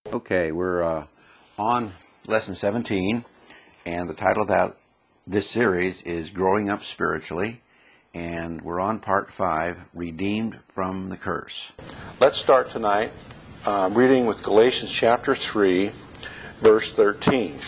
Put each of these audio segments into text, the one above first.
Okay, we're on lesson 17, and the title of this series is Growing Up Spiritually, and we're on part 5, Redeemed from the Curse. Let's start tonight reading with Galatians chapter 3, verse 13.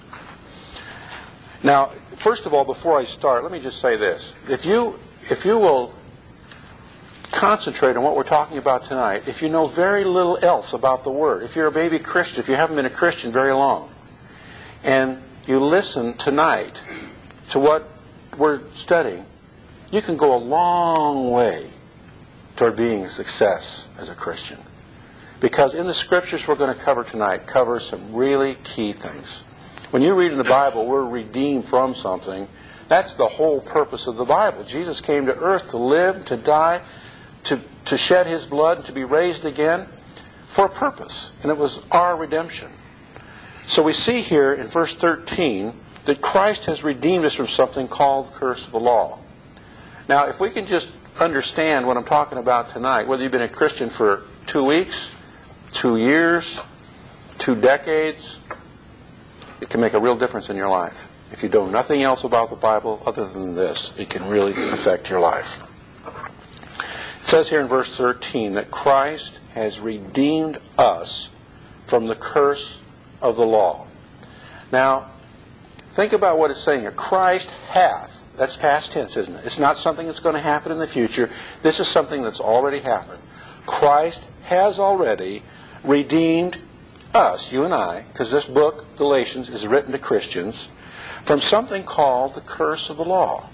Now, first of all, before I start, let me just say this. If you will concentrate on what we're talking about tonight, if you know very little else about the Word, if you're a baby Christian, if you haven't been a Christian very long, and you listen tonight to what we're studying, you can go a long way toward being a success as a Christian. Because in the Scriptures we're going to cover tonight, cover some really key things. When you read in the Bible, we're redeemed from something. That's the whole purpose of the Bible. Jesus came to earth to live, to die, to shed His blood, and to be raised again for a purpose. And it was our redemption. So we see here in verse 13 that Christ has redeemed us from something called the curse of the law. Now, if we can just understand what I'm talking about tonight, whether you've been a Christian for 2 weeks, 2 years, 2 decades, it can make a real difference in your life. If you know nothing else about the Bible other than this, it can really affect your life. It says here in verse 13 that Christ has redeemed us from the curse of the law. Now, think about what it's saying here. Christ hath. That's past tense, isn't it? It's not something that's going to happen in the future. This is something that's already happened. Christ has already redeemed us, you and I, because this book, Galatians, is written to Christians, from something called the curse of the law.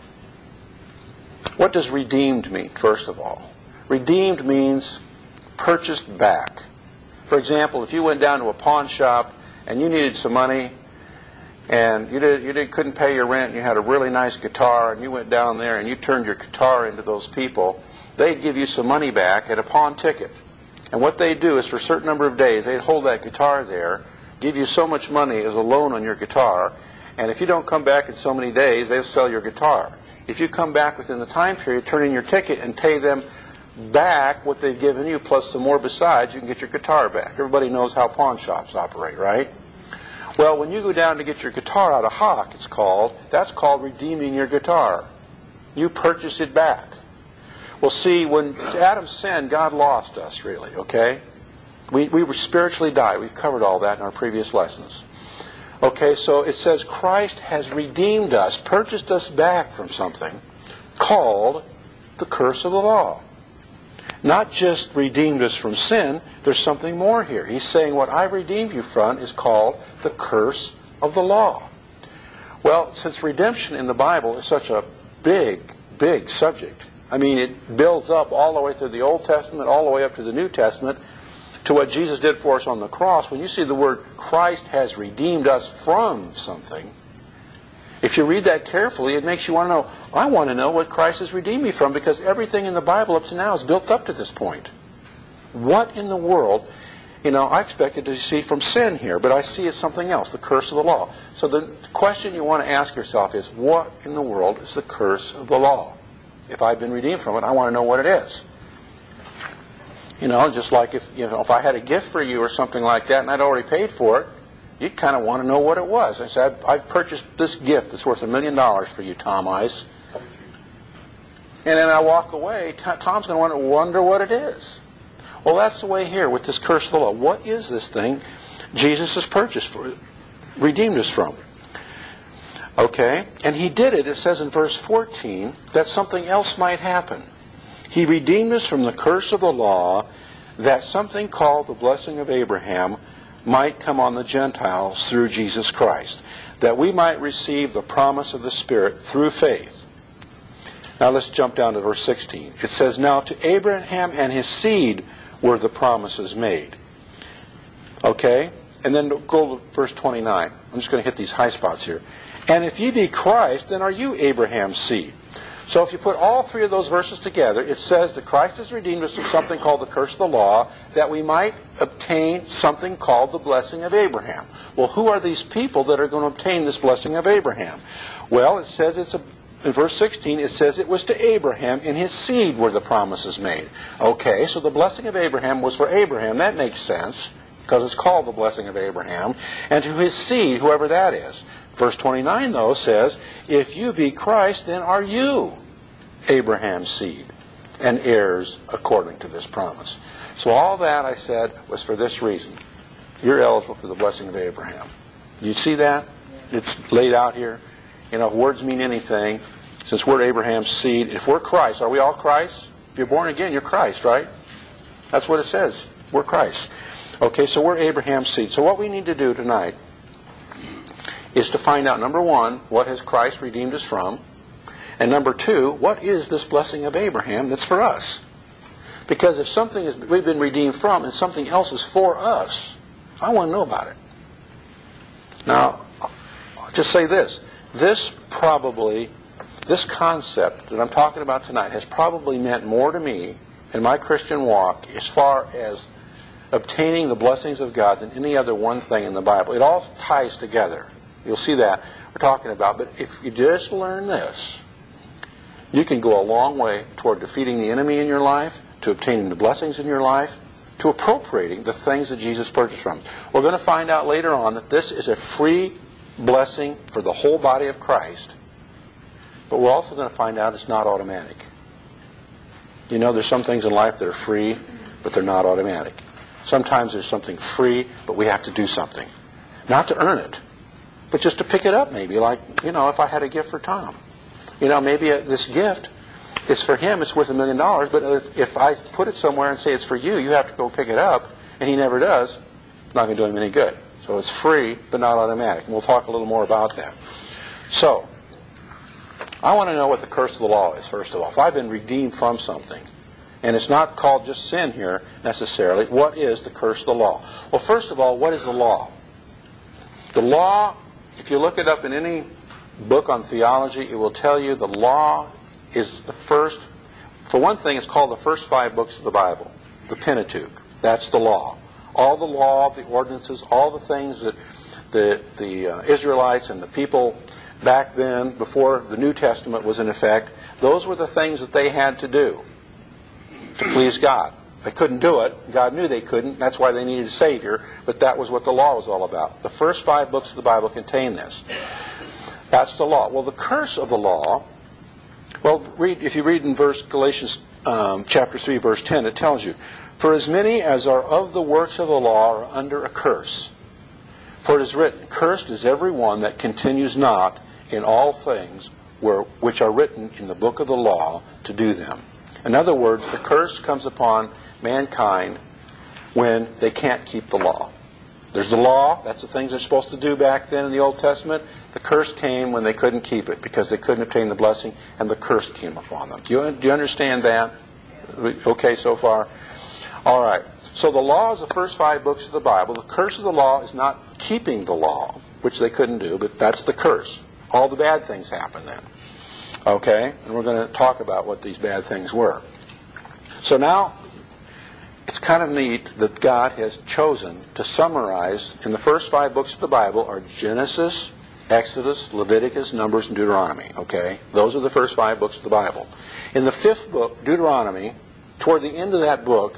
What does redeemed mean, first of all? Redeemed means purchased back. For example, if you went down to a pawn shop and you needed some money and you couldn't pay your rent and you had a really nice guitar and you went down there and you turned your guitar into those people, they'd give you some money back at a pawn ticket. And what they do is for a certain number of days, they'd hold that guitar there, give you so much money as a loan on your guitar, and if you don't come back in so many days, they'll sell your guitar. If you come back within the time period, turn in your ticket and pay them back what they've given you plus some more besides, you can get your guitar back. Everybody knows how pawn shops operate, right? Well, when you go down to get your guitar out of hock, that's called redeeming your guitar. You purchase it back. Well, see, when Adam sinned, God lost us, really, okay? We were spiritually died. We've covered all that in our previous lessons. Okay, so it says Christ has redeemed us, purchased us back from something called the curse of the law. Not just redeemed us from sin, there's something more here. He's saying what I redeemed you from is called the curse of the law. Well, since redemption in the Bible is such a big, big subject, I mean, it builds up all the way through the Old Testament, all the way up to the New Testament, to what Jesus did for us on the cross. When you see the word Christ has redeemed us from something, if you read that carefully, it makes you want to know, I want to know what Christ has redeemed me from, because everything in the Bible up to now is built up to this point. What in the world, I expected to see from sin here, but I see it's something else, the curse of the law. So the question you want to ask yourself is, what in the world is the curse of the law? If I've been redeemed from it, I want to know what it is. Just like if I had a gift for you or something like that and I'd already paid for it, you'd kind of want to know what it was. I said, I've purchased this gift that's worth $1 million for you, Tom Ice. And then I walk away, Tom's going to wonder what it is. Well, that's the way here with this curse of the law. What is this thing Jesus has redeemed us from? Okay, and He did it, it says in verse 14, that something else might happen. He redeemed us from the curse of the law, that something called the blessing of Abraham might come on the Gentiles through Jesus Christ, that we might receive the promise of the Spirit through faith. Now let's jump down to verse 16. It says, now to Abraham and his seed were the promises made. Okay? And then go to verse 29. I'm just going to hit these high spots here. And if ye be Christ, then are you Abraham's seed. So if you put all three of those verses together, it says that Christ has redeemed us from something called the curse of the law, that we might obtain something called the blessing of Abraham. Well, who are these people that are going to obtain this blessing of Abraham? Well, it says in verse 16, it says it was to Abraham and his seed were the promises made. Okay, so the blessing of Abraham was for Abraham. That makes sense. because it's called the blessing of Abraham, and to his seed, whoever that is. Verse 29, though, says, if you be Christ, then are you Abraham's seed and heirs according to this promise. So all that, I said, was for this reason. You're eligible for the blessing of Abraham. You see that? It's laid out here. You know, if words mean anything, since we're Abraham's seed, if we're Christ, are we all Christ? If you're born again, you're Christ, right? That's what it says. We're Christ. Okay, so we're Abraham's seed. So what we need to do tonight is to find out, number one, what has Christ redeemed us from? And number two, what is this blessing of Abraham that's for us? Because if something is we've been redeemed from and something else is for us, I want to know about it. Now, I'll just say this. This concept that I'm talking about tonight has probably meant more to me in my Christian walk as far as obtaining the blessings of God than any other one thing in the Bible. It all ties together. You'll see that we're talking about. But if you just learn this, you can go a long way toward defeating the enemy in your life, to obtaining the blessings in your life, to appropriating the things that Jesus purchased from us. We're going to find out later on that this is a free blessing for the whole body of Christ. But we're also going to find out it's not automatic. You know, there's some things in life that are free, but they're not automatic. Sometimes there's something free, but we have to do something. Not to earn it, but just to pick it up maybe. Like, you know, if I had a gift for Tom. You know, maybe this gift is for him, it's worth $1 million, but if I put it somewhere and say it's for you, you have to go pick it up, and he never does, it's not going to do him any good. So it's free, but not automatic. And we'll talk a little more about that. So, I want to know what the curse of the law is, first of all. If I've been redeemed from something, and it's not called just sin here necessarily, what is the curse of the law? Well, first of all, what is the law? The law, if you look it up in any book on theology, it will tell you the law is the first, for one thing, it's called the first 5 books of the Bible, the Pentateuch. That's the law. All the law, the ordinances, all the things that the Israelites and the people back then, before the New Testament was in effect, those were the things that they had to do to please God. They couldn't do it. God knew they couldn't. That's why they needed a Savior. But that was what the law was all about. The first 5 books of the Bible contain this. That's the law. Well, the curse of the law, well, if you read in Galatians chapter 3, verse 10, it tells you, for as many as are of the works of the law are under a curse. For it is written, cursed is every one that continues not in all things which are written in the book of the law to do them. In other words, the curse comes upon mankind when they can't keep the law. There's the law, that's the things they're supposed to do back then in the Old Testament. The curse came when they couldn't keep it because they couldn't obtain the blessing, and the curse came upon them. Do you understand that? Okay so far? All right. So the law is the first 5 books of the Bible. The curse of the law is not keeping the law, which they couldn't do, but that's the curse. All the bad things happen then. Okay? And we're going to talk about what these bad things were. So now, it's kind of neat that God has chosen to summarize, in the first 5 books of the Bible are Genesis, Exodus, Leviticus, Numbers, and Deuteronomy. Okay? Those are the first 5 books of the Bible. In the 5th book, Deuteronomy, toward the end of that book,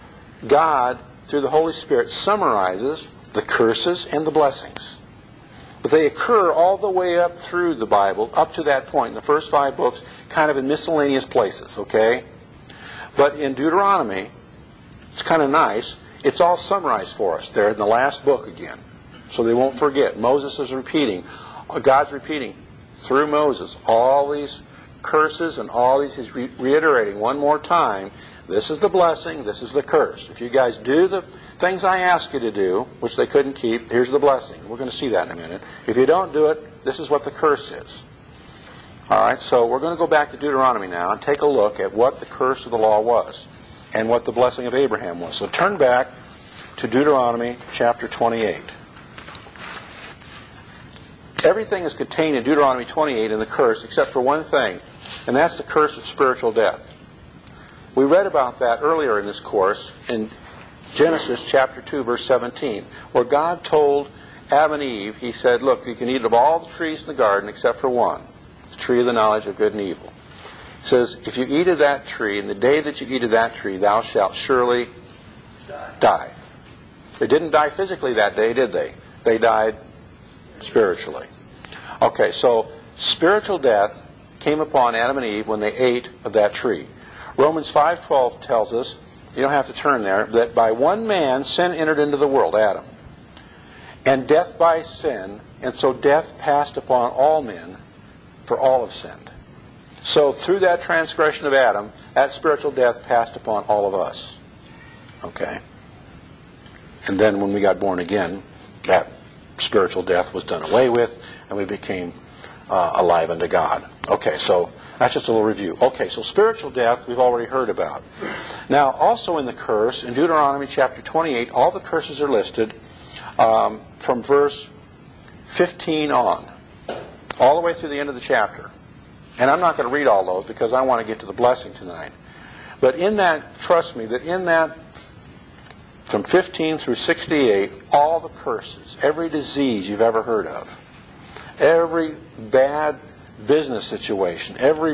God, through the Holy Spirit, summarizes the curses and the blessings. But they occur all the way up through the Bible, up to that point, in the first 5 books, kind of in miscellaneous places, okay? But in Deuteronomy, it's kind of nice, it's all summarized for us there in the last book again. So they won't forget. Moses is repeating, God's repeating through Moses all these curses and all these, he's reiterating one more time, this is the blessing, this is the curse. If you guys do the things I ask you to do, which they couldn't keep, here's the blessing. We're going to see that in a minute. If you don't do it, this is what the curse is. All right, so we're going to go back to Deuteronomy now and take a look at what the curse of the law was and what the blessing of Abraham was. So turn back to Deuteronomy chapter 28. Everything is contained in Deuteronomy 28 in the curse except for one thing, and that's the curse of spiritual death. We read about that earlier in this course in Genesis chapter 2, verse 17, where God told Adam and Eve, he said, look, you can eat of all the trees in the garden except for one, the tree of the knowledge of good and evil. He says, if you eat of that tree, and the day that you eat of that tree, thou shalt surely die. They didn't die physically that day, did they? They died spiritually. Okay, so spiritual death came upon Adam and Eve when they ate of that tree. Romans 5:12 tells us, you don't have to turn there, that by one man sin entered into the world, Adam, and death by sin, and so death passed upon all men, for all have sinned. So through that transgression of Adam, that spiritual death passed upon all of us. Okay? And then when we got born again, that spiritual death was done away with, and we became alive unto God. Okay, so that's just a little review. Okay, so spiritual death we've already heard about. Now, also in the curse, in Deuteronomy chapter 28, all the curses are listed from verse 15 on, all the way through the end of the chapter. And I'm not going to read all those because I want to get to the blessing tonight. But in that, trust me, that in that, from 15 through 68, all the curses, every disease you've ever heard of, every bad business situation,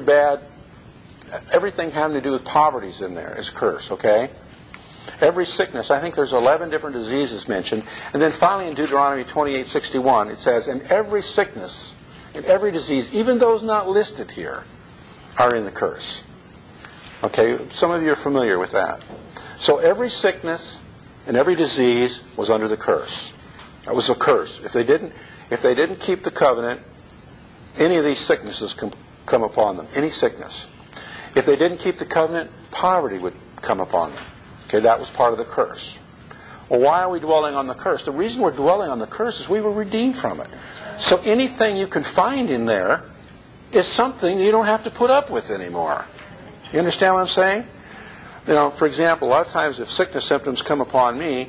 everything having to do with poverty is in there is curse, okay? Every sickness, I think there's 11 different diseases mentioned. And then finally in Deuteronomy 28:61, it says, and every sickness and every disease, even those not listed here, are in the curse. Okay, some of you are familiar with that. So every sickness and every disease was under the curse. That was a curse. If they didn't keep the covenant, any of these sicknesses come upon them. Any sickness. If they didn't keep the covenant, poverty would come upon them. Okay, that was part of the curse. Well, why are we dwelling on the curse? The reason we're dwelling on the curse is we were redeemed from it. So anything you can find in there is something you don't have to put up with anymore. You understand what I'm saying? You know, for example, a lot of times if sickness symptoms come upon me,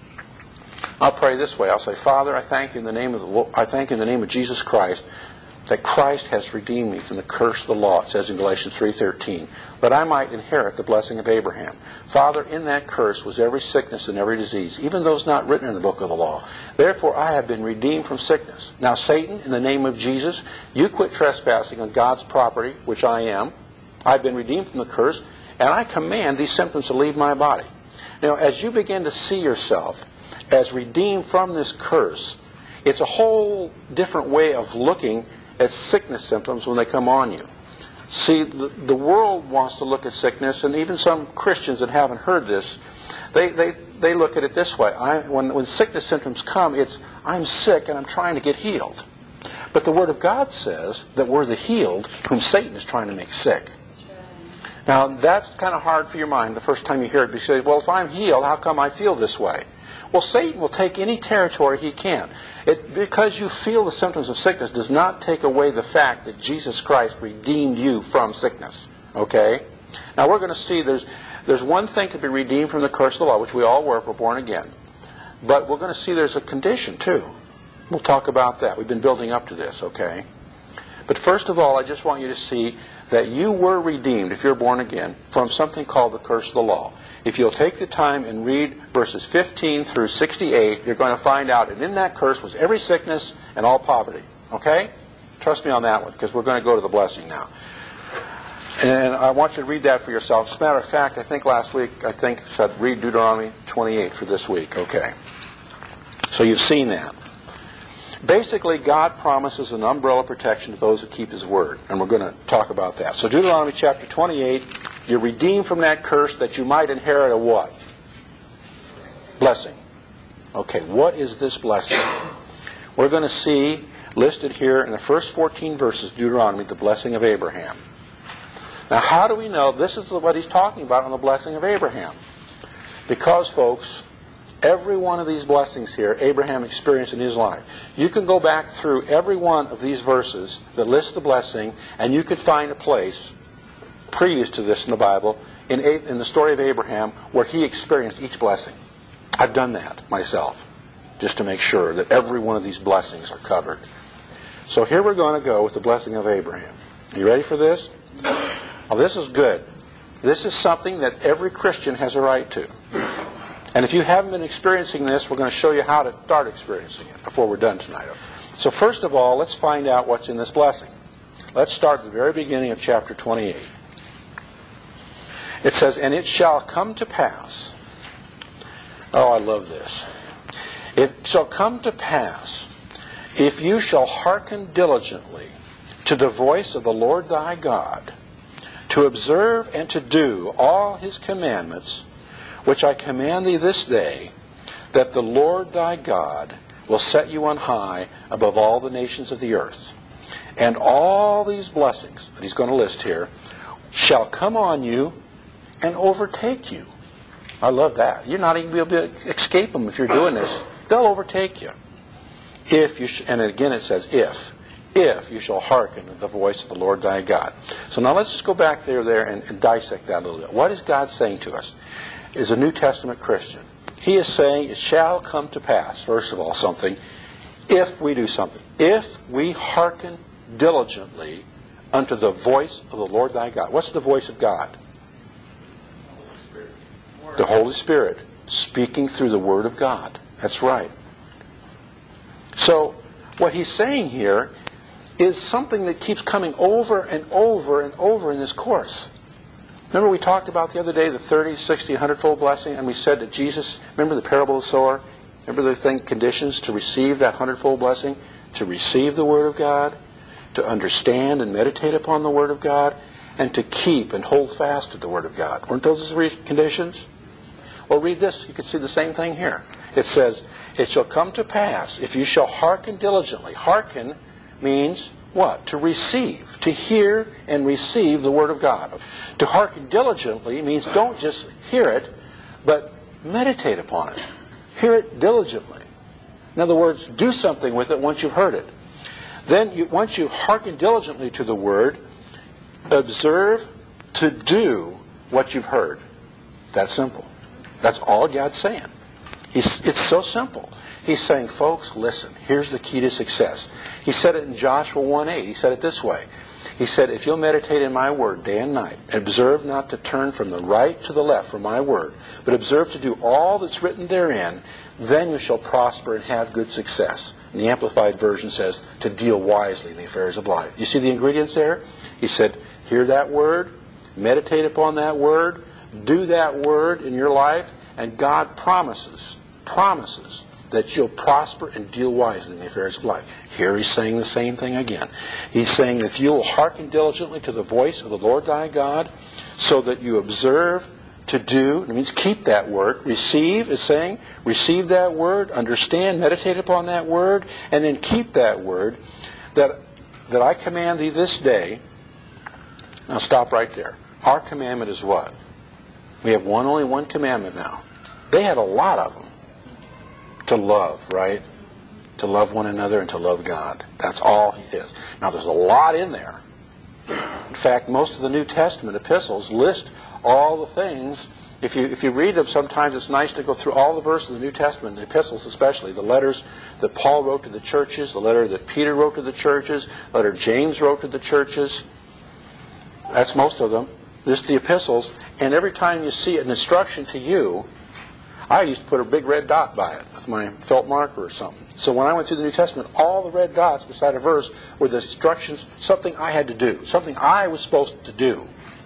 I'll pray this way. I'll say, Father, I thank you in the name of Jesus Christ that Christ has redeemed me from the curse of the law. It says in Galatians 3:13, that I might inherit the blessing of Abraham. Father, in that curse was every sickness and every disease, even those not written in the book of the law. Therefore, I have been redeemed from sickness. Now, Satan, in the name of Jesus, you quit trespassing on God's property, which I am. I've been redeemed from the curse, and I command these symptoms to leave my body. Now, as you begin to see yourself as redeemed from this curse, it's a whole different way of looking at sickness symptoms when they come on you. See, the world wants to look at sickness, and even some Christians that haven't heard this, they look at it this way. When sickness symptoms come, it's, I'm sick and I'm trying to get healed. But the Word of God says that we're the healed whom Satan is trying to make sick. Now, that's kind of hard for your mind the first time you hear it. You say, well, if I'm healed, how come I feel this way? Well, Satan will take any territory he can. Because you feel the symptoms of sickness does not take away the fact that Jesus Christ redeemed you from sickness. Okay? Now, we're going to see there's one thing to be redeemed from the curse of the law, which we all were if we're born again. But we're going to see there's a condition, too. We'll talk about that. We've been building up to this, okay? But first of all, I just want you to see that you were redeemed, if you're born again, from something called the curse of the law. If you'll take the time and read verses 15 through 68, you're going to find out that in that curse was every sickness and all poverty. Okay? Trust me on that one, because we're going to go to the blessing now. And I want you to read that for yourself. As a matter of fact, I think last week, said read Deuteronomy 28 for this week. Okay. So you've seen that. Basically, God promises an umbrella protection to those who keep His word. And we're going to talk about that. So Deuteronomy chapter 28, you're redeemed from that curse that you might inherit a what? Blessing. Okay, what is this blessing? We're going to see listed here in the first 14 verses of Deuteronomy the blessing of Abraham. Now, how do we know this is what he's talking about on the blessing of Abraham? Because, folks, every one of these blessings here, Abraham experienced in his life. You can go back through every one of these verses that list the blessing, and you could find a place previous to this in the Bible, in the story of Abraham, where he experienced each blessing. I've done that myself, just to make sure that every one of these blessings are covered. So here we're going to go with the blessing of Abraham. Are you ready for this? Oh, this is good. This is something that every Christian has a right to. And if you haven't been experiencing this, we're going to show you how to start experiencing it before we're done tonight. So first of all, let's find out what's in this blessing. Let's start at the very beginning of chapter 28. It says, and it shall come to pass. Oh, I love this. It shall come to pass, if you shall hearken diligently to the voice of the Lord thy God, to observe and to do all his commandments, which I command thee this day, that the Lord thy God will set you on high above all the nations of the earth. And all these blessings that he's going to list here shall come on you and overtake you. I love that. You're not even going to be able to escape them if you're doing this. They'll overtake you. If you and again it says if you shall hearken to the voice of the Lord thy God. So now let's just go back there and dissect that a little bit. What is God saying to us as a New Testament Christian? He is saying it shall come to pass, first of all, something, if we do something. If we hearken diligently unto the voice of the Lord thy God. What's the voice of God? The Holy Spirit speaking through the Word of God. That's right. So what he's saying here is something that keeps coming over and over and over in this course. Remember we talked about the other day the 30, 60, 100-fold blessing, and we said that Jesus, remember the parable of the sower? Remember the thing, conditions to receive that 100-fold blessing? To receive the Word of God, to understand and meditate upon the Word of God, and to keep and hold fast to the Word of God. Weren't those the three conditions? Well, read this. You can see the same thing here. It says, it shall come to pass, if you shall hearken diligently. Hearken means what? To receive. To hear and receive the Word of God. To hearken diligently means don't just hear it, but meditate upon it. Hear it diligently. In other words, do something with it once you've heard it. Then, once you hearken diligently to the Word, observe to do what you've heard. That's simple. That's all God's saying. It's so simple. He's saying, folks, listen, here's the key to success. He said it in Joshua 1:8. He said it this way. He said, if you'll meditate in my word day and night, and observe not to turn from the right to the left from my word, but observe to do all that's written therein, then you shall prosper and have good success. And the Amplified Version says, to deal wisely in the affairs of life. You see the ingredients there? He said, hear that word, meditate upon that word, do that word in your life, and God promises that you'll prosper and deal wisely in the affairs of life. Here he's saying the same thing again. He's saying if you'll hearken diligently to the voice of the Lord thy God, so that you observe to do, it means keep that word, receive, is saying, receive that word, understand, meditate upon that word, and then keep that word that I command thee this day. Now stop right there. Our commandment is what? We have only one commandment now. They had a lot of them. To love, right? To love one another and to love God. That's all he is. Now there's a lot in there. In fact, most of the New Testament epistles list all the things. If you read them, sometimes it's nice to go through all the verses of the New Testament, the epistles especially, the letters that Paul wrote to the churches, the letter that Peter wrote to the churches, the letter James wrote to the churches. That's most of them. Just the epistles. And every time you see an instruction to you, I used to put a big red dot by it with my felt marker or something. So when I went through the New Testament, all the red dots beside a verse were the instructions, something I had to do, something I was supposed to do.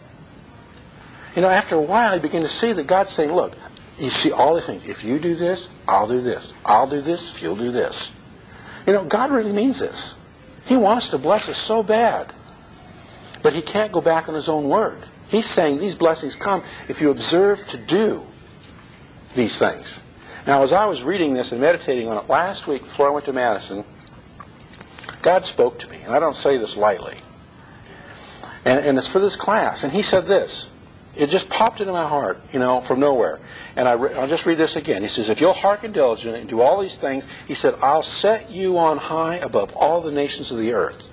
You know, after a while, you begin to see that God's saying, look, you see all these things. If you do this, I'll do this. I'll do this if you'll do this. You know, God really means this. He wants to bless us so bad. But he can't go back on his own word. He's saying these blessings come if you observe to do these things. Now, as I was reading this and meditating on it last week before I went to Madison, God spoke to me, and I don't say this lightly. And it's for this class. And he said this. It just popped into my heart, you know, from nowhere. And I'll just read this again. He says, if you'll hearken diligently and do all these things, he said, I'll set you on high above all the nations of the earth.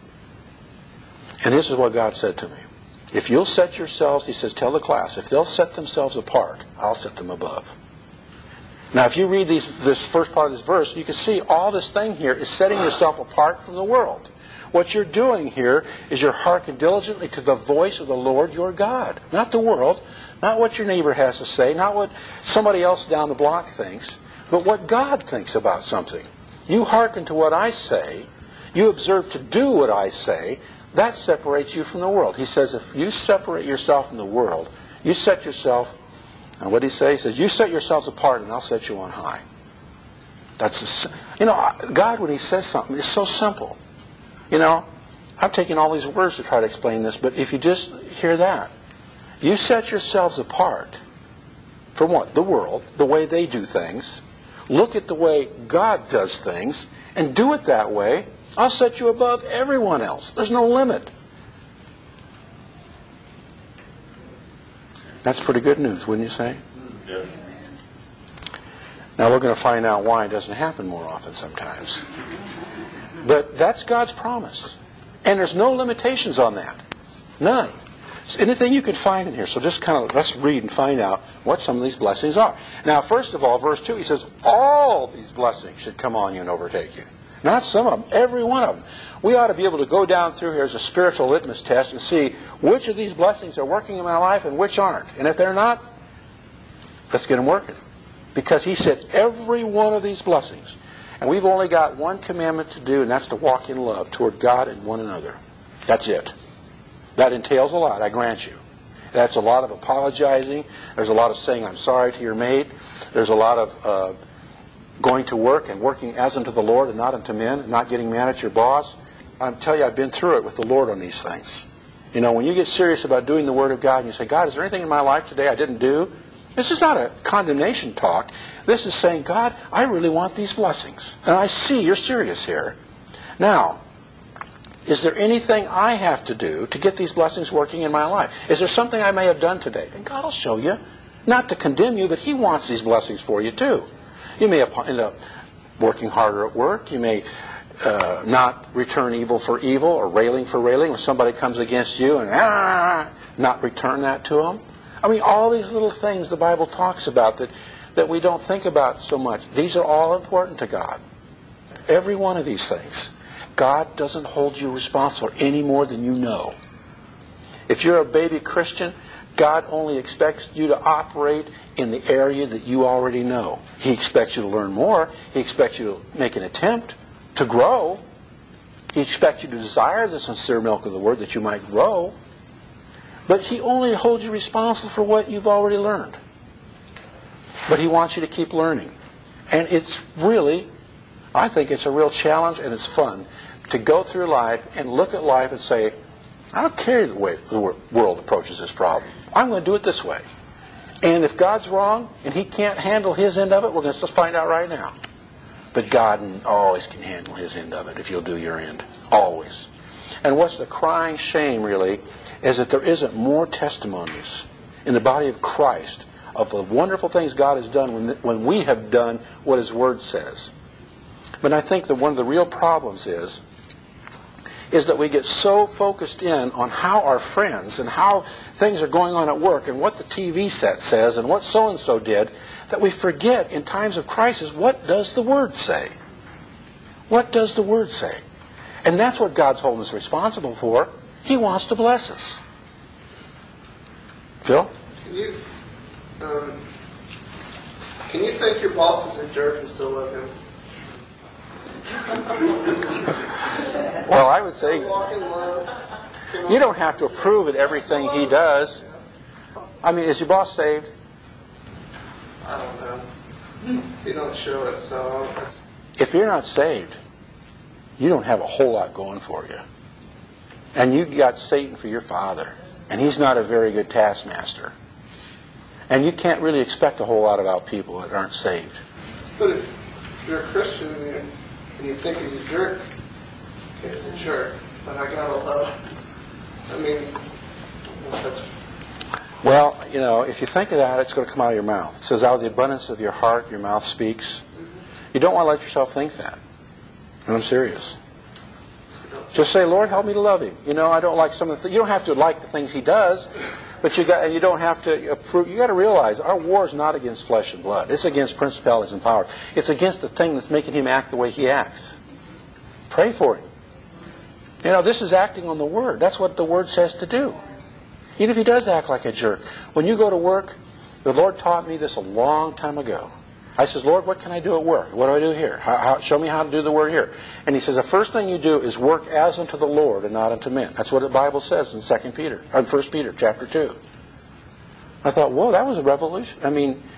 And this is what God said to me. If you'll set yourselves, he says, tell the class, if they'll set themselves apart, I'll set them above. Now, if you read this first part of this verse, you can see all this thing here is setting yourself apart from the world. What you're doing here is you're hearkening diligently to the voice of the Lord your God. Not the world, not what your neighbor has to say, not what somebody else down the block thinks, but what God thinks about something. You hearken to what I say, you observe to do what I say, that separates you from the world. He says if you separate yourself from the world, you set yourself, and what did he say? He says, you set yourselves apart and I'll set you on high. God, when He says something, is so simple. I'm taking all these words to try to explain this, but if you just hear that, you set yourselves apart from what? The world, the way they do things. Look at the way God does things, and do it that way. I'll set you above everyone else. There's no limit. That's pretty good news, wouldn't you say? Yes. Now we're going to find out why it doesn't happen more often sometimes. But that's God's promise. And there's no limitations on that. None. It's anything you can find in here. So just let's read and find out what some of these blessings are. Now, first of all, verse 2, he says, all these blessings should come on you and overtake you. Not some of them, every one of them. We ought to be able to go down through here as a spiritual litmus test and see which of these blessings are working in my life and which aren't. And if they're not, let's get them working. Because he said every one of these blessings. And we've only got one commandment to do, and that's to walk in love toward God and one another. That's it. That entails a lot, I grant you. That's a lot of apologizing. There's a lot of saying I'm sorry to your mate. There's a lot of going to work and working as unto the Lord and not unto men, and not getting mad at your boss. I tell you, I've been through it with the Lord on these things. When you get serious about doing the Word of God and you say, God, is there anything in my life today I didn't do? This is not a condemnation talk. This is saying, God, I really want these blessings. And I see you're serious here. Now, is there anything I have to do to get these blessings working in my life? Is there something I may have done today? And God will show you. Not to condemn you, but He wants these blessings for you too. You may end up working harder at work. You may not return evil for evil or railing for railing. When somebody comes against you and not return that to them. All these little things the Bible talks about that we don't think about so much. These are all important to God. Every one of these things. God doesn't hold you responsible any more than you know. If you're a baby Christian, God only expects you to operate in the area that you already know. He expects you to learn more. He expects you to make an attempt to grow. He expects you to desire the sincere milk of the Word that you might grow. But He only holds you responsible for what you've already learned. But He wants you to keep learning. And I think it's a real challenge, and it's fun to go through life and look at life and say, I don't care the way the world approaches this problem. I'm going to do it this way. And if God's wrong and He can't handle His end of it, we're going to just find out right now. But God always can handle His end of it if you'll do your end. Always. And what's the crying shame, really, is that there isn't more testimonies in the body of Christ of the wonderful things God has done when we have done what His Word says. But I think that one of the real problems is that we get so focused in on how our friends and how things are going on at work and what the TV set says and what so-and-so did that we forget in times of crisis, what does the Word say? What does the Word say? And that's what God's holding us responsible for. He wants to bless us. Phil? Can you think your boss is a jerk and still love him? Well, I would say you don't have to approve of everything he does. Is your boss saved? I don't know. You don't show it, so... If you're not saved, you don't have a whole lot going for you. And you got Satan for your father. And he's not a very good taskmaster. And you can't really expect a whole lot about people that aren't saved. But if you're a Christian and you think he's a jerk, he's a jerk. But I gotta love. That's... Well, if you think of that, it's going to come out of your mouth. It says, out of the abundance of your heart, your mouth speaks. You don't want to let yourself think that. And I'm serious. Just say, Lord, help me to love Him. I don't like some of the things. You don't have to like the things He does, but you don't have to approve. You got to realize our war is not against flesh and blood. It's against principalities and powers. It's against the thing that's making him act the way he acts. Pray for him. This is acting on the Word. That's what the Word says to do. Even if he does act like a jerk. When you go to work, the Lord taught me this a long time ago. I says, Lord, what can I do at work? What do I do here? Show me how to do the word here. And He says, the first thing you do is work as unto the Lord and not unto men. That's what the Bible says in 1 Peter chapter 2. I thought, whoa, that was a revolution.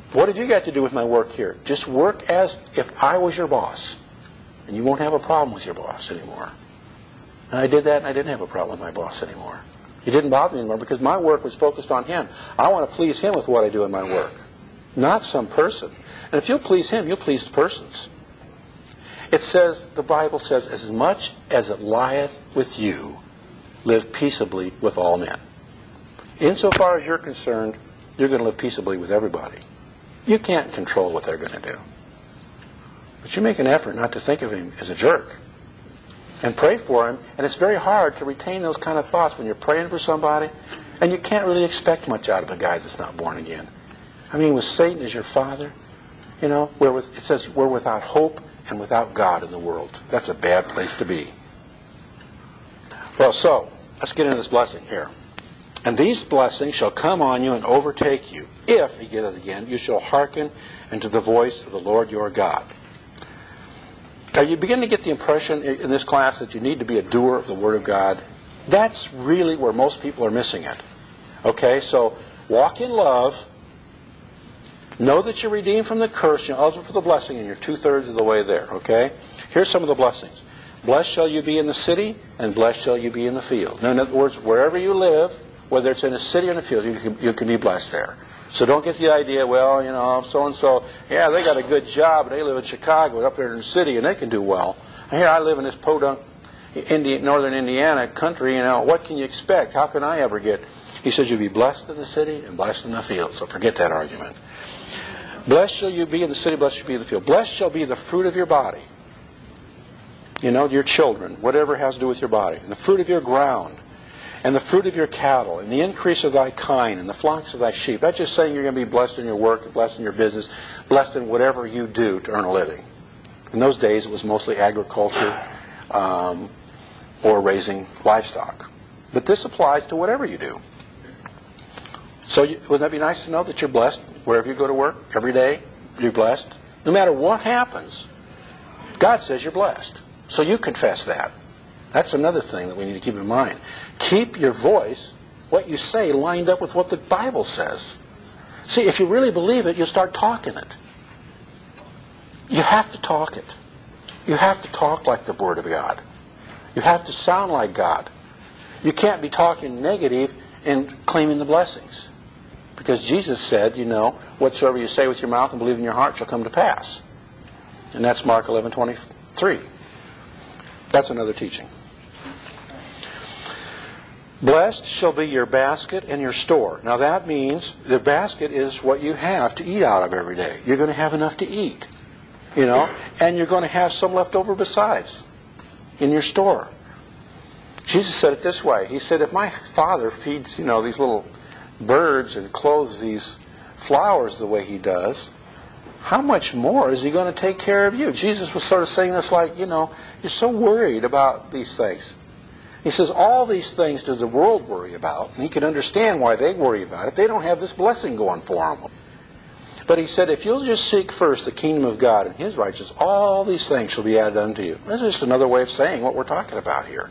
What have you got to do with my work here? Just work as if I was your boss. And you won't have a problem with your boss anymore. And I did that, and I didn't have a problem with my boss anymore. He didn't bother me anymore because my work was focused on him. I want to please him with what I do in my work, not some person. And if you'll please him, you'll please the persons. It says, the Bible says, as much as it lieth with you, live peaceably with all men. Insofar as you're concerned, you're going to live peaceably with everybody. You can't control what they're going to do. But you make an effort not to think of him as a jerk. And pray for him. And it's very hard to retain those kind of thoughts when you're praying for somebody. And you can't really expect much out of a guy that's not born again. I mean, with Satan as your father, you know, it says we're without hope and without God in the world. That's a bad place to be. Well, so, let's get into this blessing here. And these blessings shall come on you and overtake you, if, he gets it again, you shall hearken unto the voice of the Lord your God. Now, you begin to get the impression in this class that you need to be a doer of the Word of God. That's really where most people are missing it. Okay, so walk in love. Know that you're redeemed from the curse. You're eligible for the blessing, and you're 2/3 of the way there. Okay? Here's some of the blessings. Blessed shall you be in the city, and blessed shall you be in the field. Now, in other words, wherever you live, whether it's in a city or in a field, you can be blessed there. So don't get the idea, well, you know, so-and-so, yeah, they got a good job, they live in Chicago, up there in the city, and they can do well. And here I live in this podunk northern Indiana country, you know, what can you expect? How can I ever get? He says you'll be blessed in the city and blessed in the field. So forget that argument. Blessed shall you be in the city, blessed shall you be in the field. Blessed shall be the fruit of your body. You know, your children, whatever has to do with your body. And the fruit of your ground. And the fruit of your cattle, and the increase of thy kine, and the flocks of thy sheep. That's just saying you're going to be blessed in your work, blessed in your business, blessed in whatever you do to earn a living. In those days, it was mostly agriculture or raising livestock. But this applies to whatever you do. So wouldn't that be nice to know that you're blessed wherever you go to work, every day? You're blessed. No matter what happens, God says you're blessed. So you confess that. That's another thing that we need to keep in mind. Keep your voice, what you say, lined up with what the Bible says. See, if you really believe it, you'll start talking it. You have to talk it. You have to talk like the Word of God. You have to sound like God. You can't be talking negative and claiming the blessings. Because Jesus said, you know, whatsoever you say with your mouth and believe in your heart shall come to pass. And that's Mark 11:23. That's another teaching. Blessed shall be your basket and your store. Now that means the basket is what you have to eat out of every day. You're going to have enough to eat, you know, and you're going to have some left over besides in your store. Jesus said it this way. He said, if my Father feeds, you know, these little birds and clothes these flowers the way He does, how much more is He going to take care of you? Jesus was sort of saying this like, you know, you're so worried about these things. He says, all these things does the world worry about, and he can understand why they worry about it. They don't have this blessing going for them. But he said, if you'll just seek first the kingdom of God and His righteousness, all these things shall be added unto you. This is just another way of saying what we're talking about here.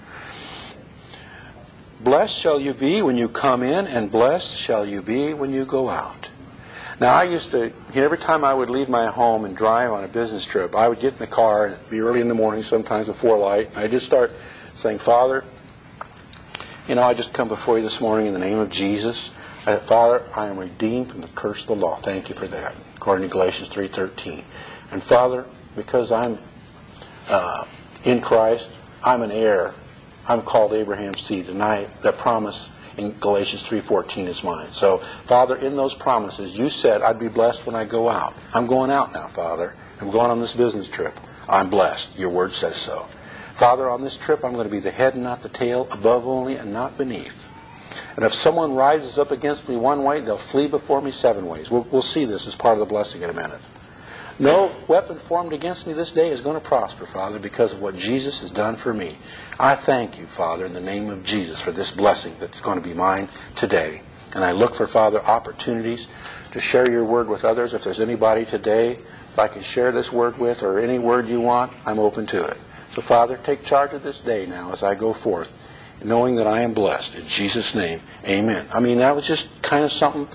Blessed shall you be when you come in, and blessed shall you be when you go out. Now, I used to, every time I would leave my home and drive on a business trip, I would get in the car, and it'd be early in the morning, sometimes before light, and I'd just start saying, Father, you know, I just come before you this morning in the name of Jesus. Father, I am redeemed from the curse of the law. Thank you for that, according to Galatians 3:13. And Father, because I'm in Christ, I'm an heir. I'm called Abraham's seed, and that promise in Galatians 3:14 is mine. So, Father, in those promises, you said I'd be blessed when I go out. I'm going out now, Father. I'm going on this business trip. I'm blessed. Your word says so. Father, on this trip, I'm going to be the head and not the tail, above only and not beneath. And if someone rises up against me one way, they'll flee before me 7 ways. We'll see this as part of the blessing in a minute. No weapon formed against me this day is going to prosper, Father, because of what Jesus has done for me. I thank you, Father, in the name of Jesus for this blessing that's going to be mine today. And I look for, Father, opportunities to share your word with others. If there's anybody today that I can share this word with, or any word you want, I'm open to it. So, Father, take charge of this day now as I go forth, knowing that I am blessed. In Jesus' name, amen. I mean, that was just kind of something,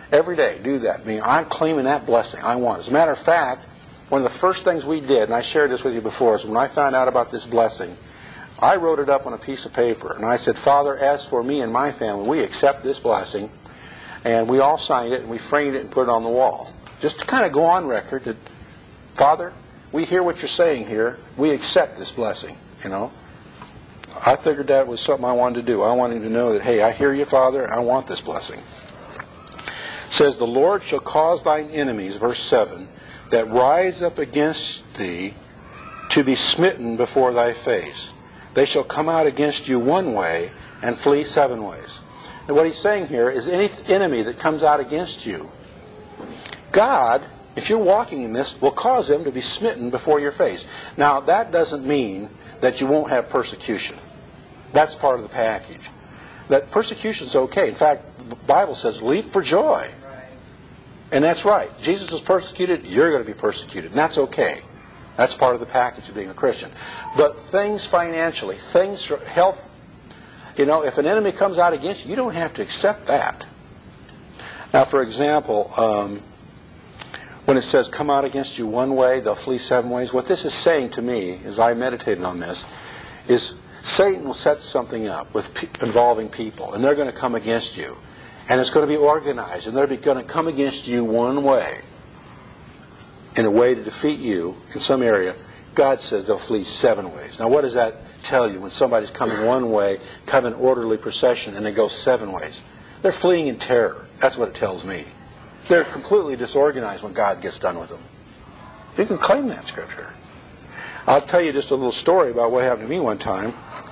Every day, do that. I mean, I'm claiming that blessing. I want it. As a matter of fact, one of the first things we did, and I shared this with you before, is when I found out about this blessing, I wrote it up on a piece of paper. And I said, Father, as for me and my family, we accept this blessing. And we all signed it, and we framed it and put it on the wall. Just to kind of go on record that, Father, we hear what you're saying here. We accept this blessing, you know. I figured that was something I wanted to do. I wanted to know that, hey, I hear you, Father. I want this blessing. It says, the Lord shall cause thine enemies, verse 7, that rise up against thee to be smitten before thy face. They shall come out against you one way and flee 7 ways. And what he's saying here is any enemy that comes out against you, God, if you're walking in this, will cause them to be smitten before your face. Now, that doesn't mean that you won't have persecution. That's part of the package. That persecution's okay. In fact, the Bible says, leap for joy. And that's right. Jesus was persecuted, you're going to be persecuted. And that's okay. That's part of the package of being a Christian. But things financially, things for health, you know, if an enemy comes out against you, you don't have to accept that. Now, for example, when it says, come out against you one way, they'll flee 7 ways, what this is saying to me, as I meditated on this, is Satan will set something up involving people, and they're going to come against you. And it's going to be organized, and they're going to come against you one way, in a way to defeat you in some area. God says they'll flee 7 ways. Now, what does that tell you when somebody's coming one way, come in orderly procession, and they go 7 ways? They're fleeing in terror. That's what it tells me. They're completely disorganized when God gets done with them. You can claim that Scripture. I'll tell you just a little story about what happened to me one time.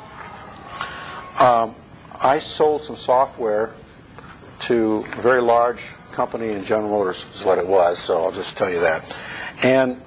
I sold some software to a very large company in General Motors, is what it was, so I'll just tell you that. And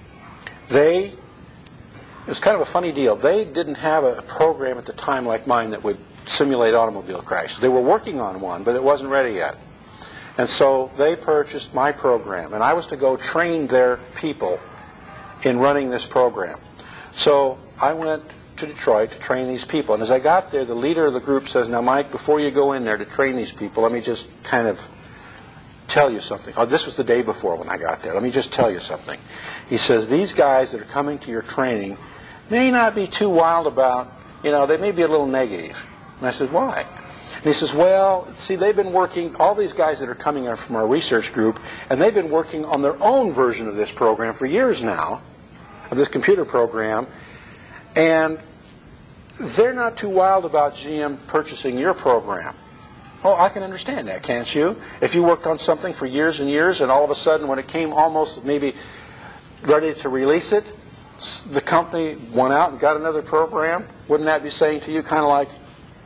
it was kind of a funny deal. They didn't have a program at the time like mine that would simulate automobile crashes. They were working on one, but it wasn't ready yet. And so they purchased my program, and I was to go train their people in running this program. So I went to Detroit to train these people. And as I got there, the leader of the group says, now, Mike, before you go in there to train these people, let me just kind of tell you something. Oh, this was the day before when I got there. Let me just tell you something. He says, these guys that are coming to your training may not be too wild about, they may be a little negative. And I said, why? And he says, well, see, they've been working, all these guys that are coming are from our research group, and they've been working on their own version of this program for years now, of this computer program, and they're not too wild about GM purchasing your program. Oh, I can understand that, can't you? If you worked on something for years and years, and all of a sudden when it came almost maybe ready to release it, the company went out and got another program, wouldn't that be saying to you kind of like,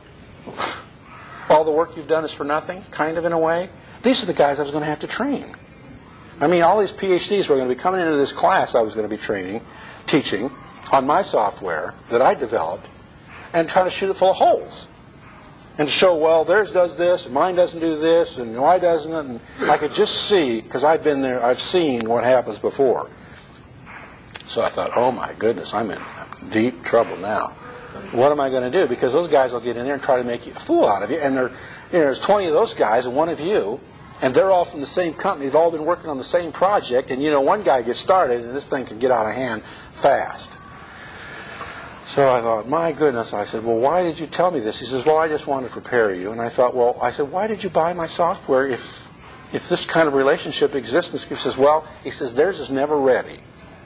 all the work you've done is for nothing, kind of in a way? These are the guys I was going to have to train. I mean, all these PhDs were going to be coming into this class I was going to be teaching on my software that I developed, and trying to shoot it full of holes. And to show, well, theirs does this, and mine doesn't do this, and why doesn't it? And I could just see, because I've been there, I've seen what happens before. So I thought, oh my goodness, I'm in deep trouble now. What am I going to do? Because those guys will get in there and try to make a fool out of you. And there's 20 of those guys and one of you, and they're all from the same company. They've all been working on the same project. And, one guy gets started, and this thing can get out of hand fast. So I thought, my goodness. I said, well, why did you tell me this? He says, well, I just wanted to prepare you. And I thought, well, I said, why did you buy my software if this kind of relationship exists? He says, well, theirs is never ready.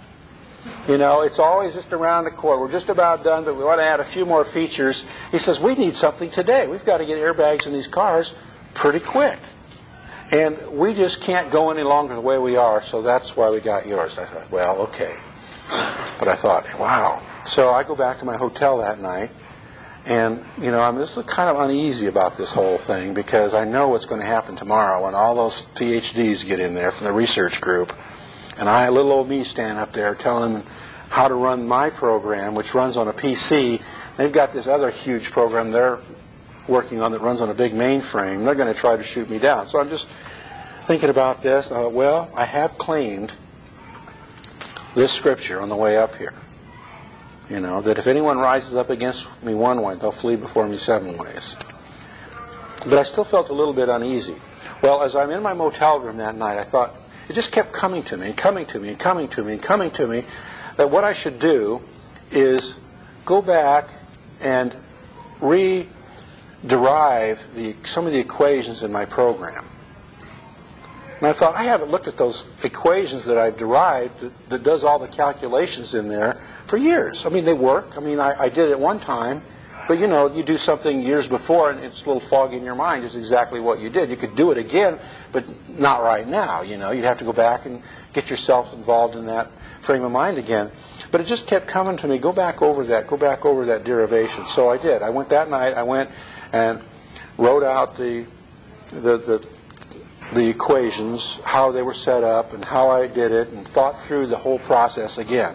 It's always just around the corner. We're just about done, but we want to add a few more features. He says, we need something today. We've got to get airbags in these cars pretty quick. And we just can't go any longer the way we are, so that's why we got yours. I thought, well, okay. But I thought, wow. So I go back to my hotel that night, and, I'm just kind of uneasy about this whole thing because I know what's going to happen tomorrow when all those PhDs get in there from the research group. And little old me stand up there telling them how to run my program, which runs on a PC. They've got this other huge program they're working on that runs on a big mainframe. They're going to try to shoot me down. So I'm just thinking about this. I thought, well, I have claimed this scripture on the way up here. That if anyone rises up against me one way, they'll flee before me 7 ways. But I still felt a little bit uneasy. Well, as I'm in my motel room that night, I thought, it just kept coming to me, and coming to me, and coming to me, and coming to me, that what I should do is go back and rederive some of the equations in my program. And I thought, I haven't looked at those equations that I've derived that does all the calculations in there for years. I mean, they work. I mean, I did it one time. But, you know, you do something years before and it's a little foggy in your mind is exactly what you did. You could do it again, but not right now, you know. You'd have to go back and get yourself involved in that frame of mind again. But it just kept coming to me, go back over that derivation. So I did. I went that night, I went and wrote out the equations, how they were set up and how I did it, and thought through the whole process again.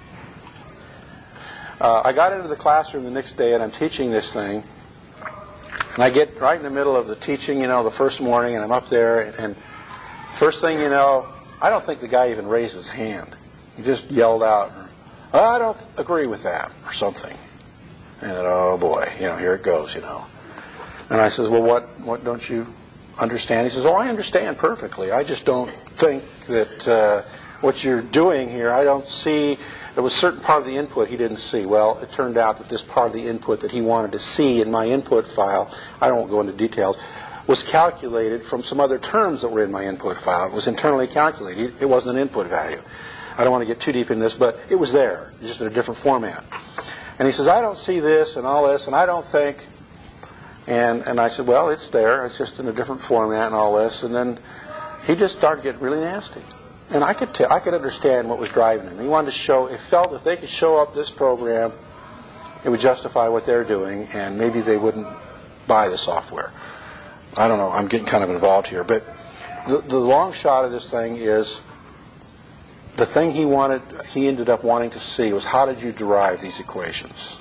I got into the classroom the next day and I'm teaching this thing, and I get right in the middle of the teaching, you know, the first morning, and I'm up there, and first thing you know, I don't think the guy even raised his hand. He just yelled out, I don't agree with that, or something. And oh boy, you know, here it goes, you know. And I says, well, what don't you understand? He says, oh, I understand perfectly. I just don't think that what you're doing here, I don't see. There was a certain part of the input he didn't see. Well, it turned out that this part of the input that he wanted to see in my input file, I don't go into details, was calculated from some other terms that were in my input file. It was internally calculated. It wasn't an input value. I don't want to get too deep in this, but it was there, just in a different format. And he says, I don't see this and all this, and I don't think. And I said, well, it's there. It's just in a different format and all this. And then he just started getting really nasty. And I could understand what was driving him. He wanted to show, it felt if they could show up this program, it would justify what they're doing, and maybe they wouldn't buy the software. I don't know, I'm getting kind of involved here. But the long shot of this thing is, the thing he ended up wanting to see was, how did you derive these equations?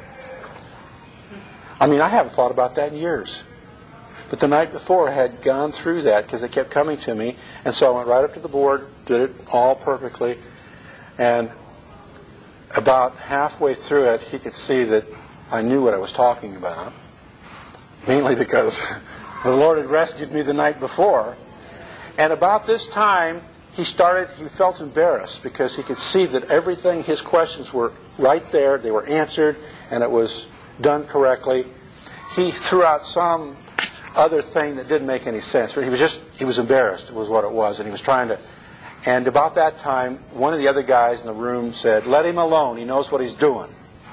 I mean, I haven't thought about that in years. But the night before I had gone through that because it kept coming to me. And so I went right up to the board, did it all perfectly. And about halfway through it, he could see that I knew what I was talking about. Mainly because the Lord had rescued me the night before. And about this time, he felt embarrassed because he could see that everything, his questions were right there. They were answered, and it was done correctly. He threw out some other thing that didn't make any sense. He was embarrassed, was what it was, and he was trying to. And about that time, one of the other guys in the room said, let him alone, he knows what he's doing.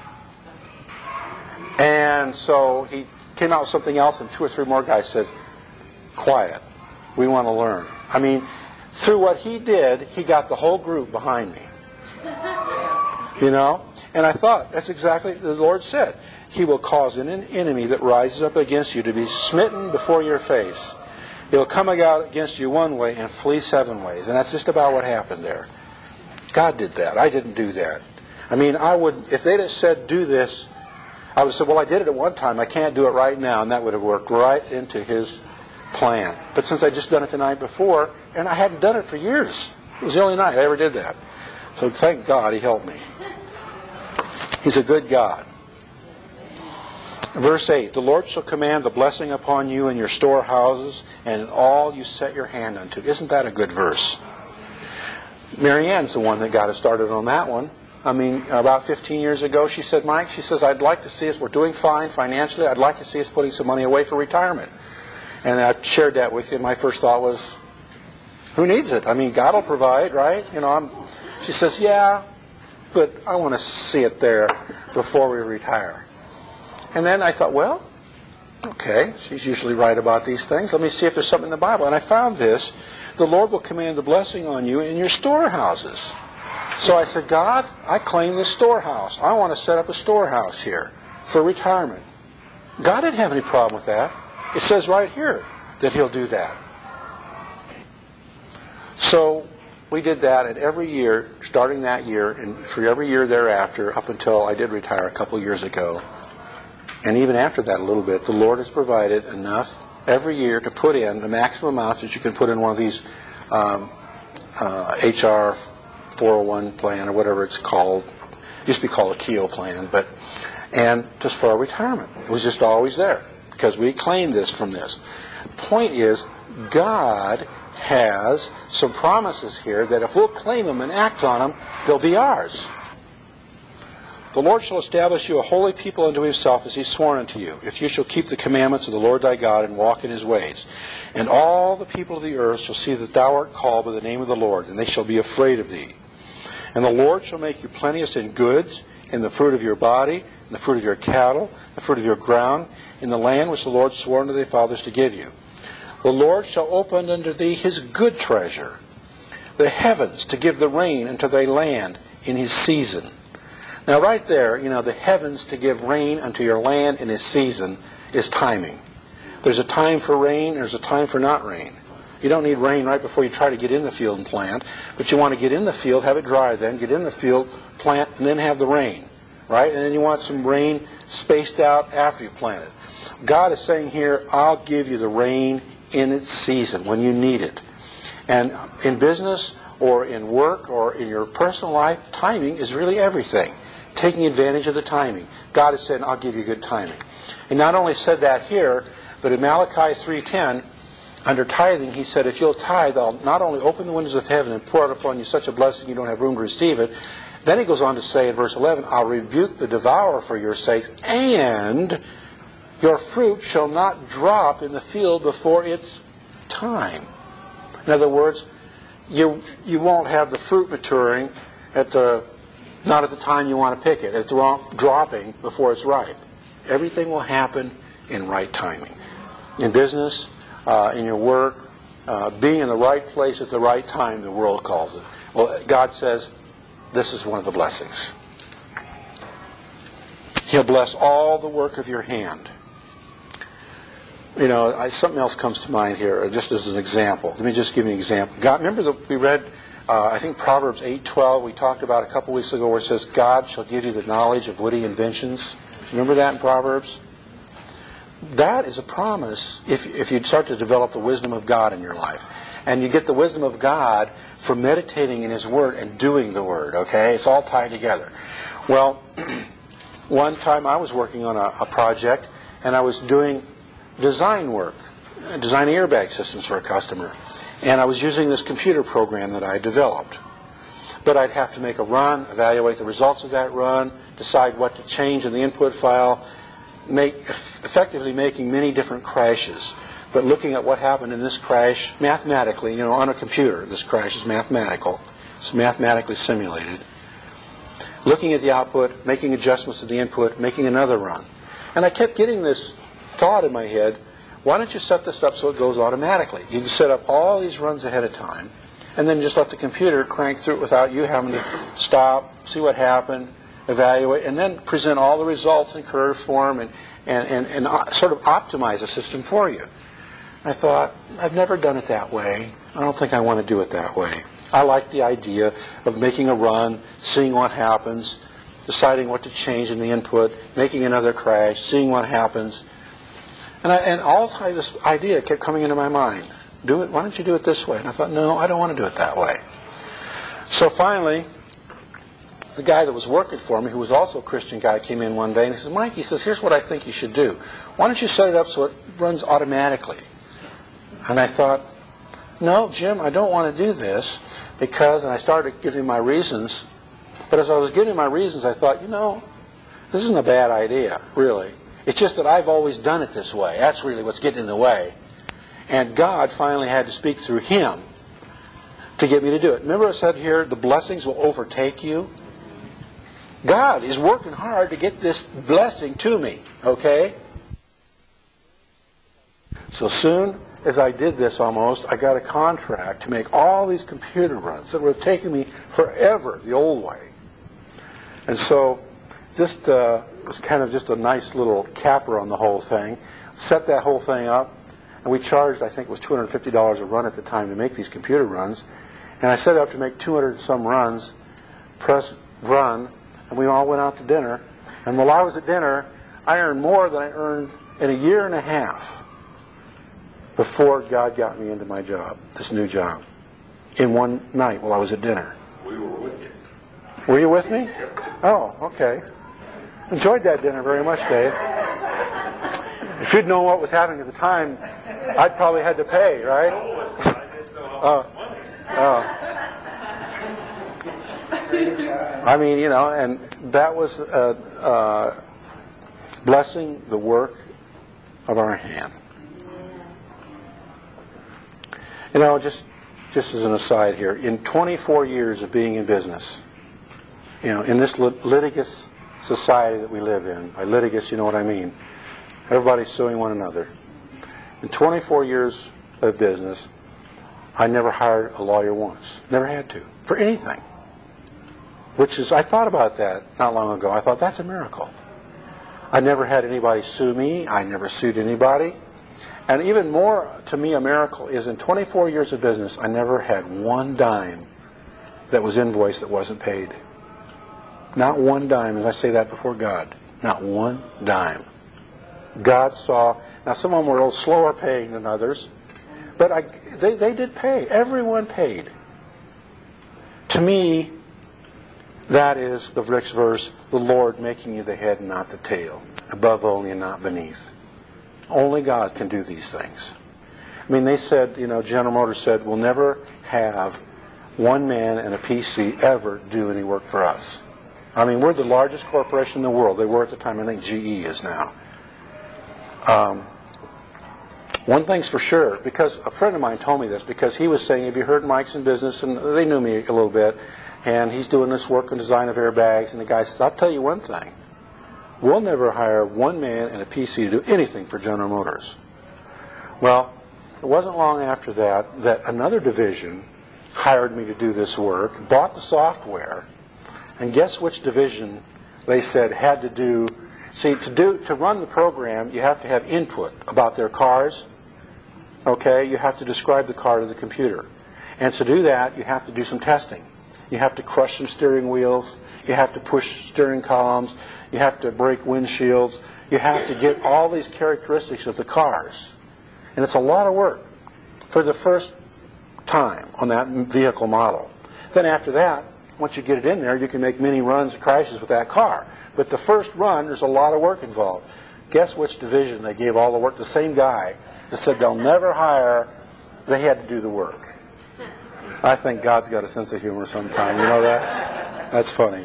And so he came out with something else, and 2 or 3 more guys said, quiet, we want to learn. I mean, through what he did, he got the whole group behind me. You know? And I thought, that's exactly what the Lord said. He will cause an enemy that rises up against you to be smitten before your face. He'll come out against you one way and flee 7 ways. And that's just about what happened there. God did that. I didn't do that. I mean, if they'd have said, do this, I would have said, well, I did it at one time. I can't do it right now. And that would have worked right into his plan. But since I'd just done it the night before, and I hadn't done it for years. It was the only night I ever did that. So thank God he helped me. He's a good God. Verse 8, the Lord shall command the blessing upon you in your storehouses and in all you set your hand unto. Isn't that a good verse? Marianne's the one that got us started on that one. I mean, about 15 years ago, she said, Mike, she says, I'd like to see us, we're doing fine financially, I'd like to see us putting some money away for retirement. And I shared that with you, and my first thought was, who needs it? I mean, God will provide, right? You know, she says, yeah, but I want to see it there before we retire. And then I thought, well, okay, she's usually right about these things. Let me see if there's something in the Bible. And I found this. The Lord will command the blessing on you in your storehouses. So I said, God, I claim this storehouse. I want to set up a storehouse here for retirement. God didn't have any problem with that. It says right here that He'll do that. So we did that, and every year, starting that year, and for every year thereafter, up until I did retire a couple years ago, and even after that a little bit, the Lord has provided enough every year to put in the maximum amounts that you can put in one of these HR 401 plan or whatever it's called. It used to be called a KEO plan, and just for our retirement. It was just always there because we claimed this from this. The point is, God has some promises here that if we'll claim them and act on them, they'll be ours. The Lord shall establish you a holy people unto himself, as he sworn unto you, if you shall keep the commandments of the Lord thy God and walk in his ways. And all the people of the earth shall see that thou art called by the name of the Lord, and they shall be afraid of thee. And the Lord shall make you plenteous in goods, in the fruit of your body, in the fruit of your cattle, the fruit of your ground, in the land which the Lord swore unto thy fathers to give you. The Lord shall open unto thee his good treasure, the heavens, to give the rain unto thy land in his season. Now right there, the heavens to give rain unto your land in his season is timing. There's a time for rain, there's a time for not rain. You don't need rain right before you try to get in the field and plant, but you want to get in the field, have it dry then, get in the field, plant, and then have the rain, right? And then you want some rain spaced out after you've planted. God is saying here, I'll give you the rain in its season when you need it. And in business or in work or in your personal life, timing is really everything. Taking advantage of the timing. God has said, I'll give you good timing. He not only said that here, but in Malachi 3:10, under tithing, he said, if you'll tithe, I'll not only open the windows of heaven and pour out upon you such a blessing you don't have room to receive it. Then he goes on to say in verse 11, I'll rebuke the devourer for your sakes, and your fruit shall not drop in the field before its time. In other words, you won't have the fruit maturing not at the time you want to pick it. It's dropping before it's ripe. Everything will happen in right timing. In business, in your work, being in the right place at the right time, the world calls it. Well, God says, this is one of the blessings. He'll bless all the work of your hand. Something else comes to mind here, just as an example. Let me just give you an example. Remember that we read, I think Proverbs 8:12, we talked about a couple weeks ago, where it says, God shall give you the knowledge of witty inventions. Remember that in Proverbs? That is a promise if you start to develop the wisdom of God in your life. And you get the wisdom of God from meditating in his word and doing the word, okay? It's all tied together. Well, one time I was working on a project, and I was doing design work, designing airbag systems for a customer. And I was using this computer program that I developed. But I'd have to make a run, evaluate the results of that run, decide what to change in the input file, effectively making many different crashes. But looking at what happened in this crash mathematically, on a computer, this crash is mathematical. It's mathematically simulated. Looking at the output, making adjustments to the input, making another run. And I kept getting this thought in my head, why don't you set this up so it goes automatically? You can set up all these runs ahead of time, and then just let the computer crank through it without you having to stop, see what happened, evaluate, and then present all the results in curve form and sort of optimize a system for you. I thought, I've never done it that way. I don't think I want to do it that way. I like the idea of making a run, seeing what happens, deciding what to change in the input, making another crash, seeing what happens. And all the time this idea kept coming into my mind. Why don't you do it this way? And I thought, no, I don't want to do it that way. So finally, the guy that was working for me, who was also a Christian guy, came in one day and he says, Mike, here's what I think you should do. Why don't you set it up so it runs automatically? And I thought, no, Jim, I don't want to do this because, and I started giving my reasons. But as I was giving my reasons, I thought, this isn't a bad idea, really. It's just that I've always done it this way. That's really what's getting in the way. And God finally had to speak through him to get me to do it. Remember I said here, the blessings will overtake you? God is working hard to get this blessing to me, okay? So soon as I did this almost, I got a contract to make all these computer runs that would have taken me forever the old way. And so just it was kind of just a nice little capper on the whole thing. Set that whole thing up, and we charged, I think it was $250 a run at the time to make these computer runs. And I set it up to make 200 and some runs, press run, and we all went out to dinner. And while I was at dinner, I earned more than I earned in a year and a half before God got me into my job, this new job, in one night while I was at dinner. We were with you. Were you with me? Oh, okay. Enjoyed that dinner very much, Dave. If you'd known what was happening at the time, I'd probably had to pay, right? I mean, and that was blessing the work of our hand. Just as an aside here, in 24 years of being in business, in this litigious society that we live in, by litigious, you know what I mean, everybody's suing one another. In 24 years of business, I never hired a lawyer once. Never had to. For anything. I thought about that not long ago. I thought, that's a miracle. I never had anybody sue me. I never sued anybody. And even more, to me, a miracle is in 24 years of business, I never had one dime that was invoiced that wasn't paid. Not one dime, and I say that before God. Not one dime. God saw. Now, some of them were a little slower paying than others, but they did pay. Everyone paid. To me, that is the next verse, the Lord making you the head and not the tail, above only and not beneath. Only God can do these things. I mean, they said, General Motors said, we'll never have one man and a PC ever do any work for us. I mean, we're the largest corporation in the world. They were at the time. I think GE is now. One thing's for sure, because a friend of mine told me this, because he was saying, have you heard Mike's in business? And they knew me a little bit. And he's doing this work on design of airbags. And the guy says, I'll tell you one thing. We'll never hire one man and a PC to do anything for General Motors. Well, it wasn't long after that another division hired me to do this work, bought the software, and guess which division they said had to do. See, to run the program, you have to have input about their cars. Okay, you have to describe the car to the computer. And to do that, you have to do some testing. You have to crush some steering wheels. You have to push steering columns. You have to break windshields. You have to get all these characteristics of the cars. And it's a lot of work for the first time on that vehicle model. Then after that, once you get it in there, you can make many runs and crashes with that car. But the first run, there's a lot of work involved. Guess which division they gave all the work? The same guy that said they'll never hire, they had to do the work. I think God's got a sense of humor sometime. You know that? That's funny.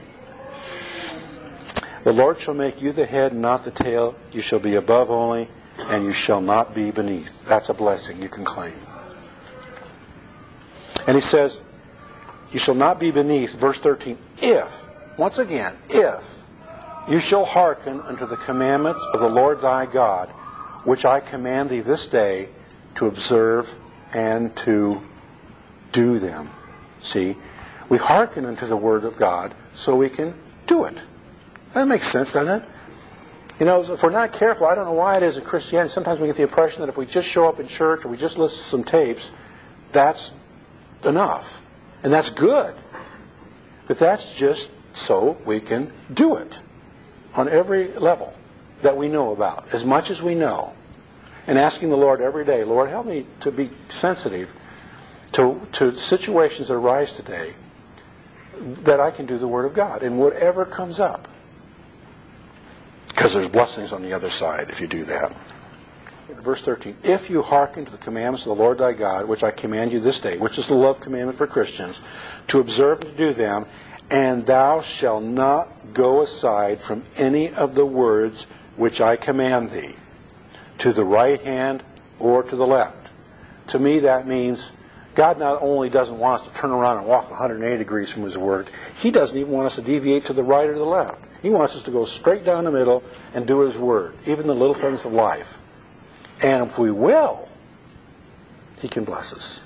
The Lord shall make you the head and not the tail. You shall be above only, and you shall not be beneath. That's a blessing you can claim. And he says, you shall not be beneath, verse 13, if, once again, if you shall hearken unto the commandments of the Lord thy God, which I command thee this day to observe and to do them. See, we hearken unto the word of God so we can do it. That makes sense, doesn't it? If we're not careful, I don't know why it is in Christianity, sometimes we get the impression that if we just show up in church or we just listen to some tapes, that's enough. And that's good. But that's just so we can do it on every level that we know about, as much as we know. And asking the Lord every day, Lord, help me to be sensitive to situations that arise today, that I can do the Word of God in whatever comes up. Because there's blessings on the other side if you do that. Verse 13, if you hearken to the commandments of the Lord thy God, which I command you this day, which is the love commandment for Christians, to observe and to do them, and thou shalt not go aside from any of the words which I command thee, to the right hand or to the left. To me that means God not only doesn't want us to turn around and walk 180 degrees from His Word, He doesn't even want us to deviate to the right or to the left. He wants us to go straight down the middle and do His Word, even the little things of life. And if we will, He can bless us.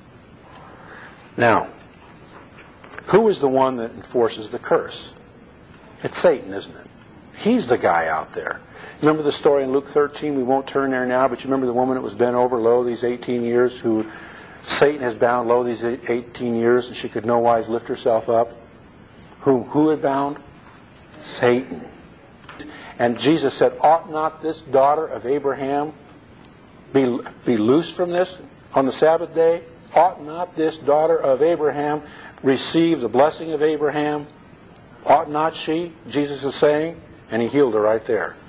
Now, who is the one that enforces the curse? It's Satan, isn't it? He's the guy out there. Remember the story in Luke 13? We won't turn there now, but you remember the woman that was bent over low these 18 years, who Satan has bound low these 18 years, and she could no wise lift herself up? Who had bound? Satan. And Jesus said, ought not this daughter of Abraham be loosed from this on the Sabbath day? Ought not this daughter of Abraham receive the blessing of Abraham? Ought not she? Jesus is saying, and He healed her right there.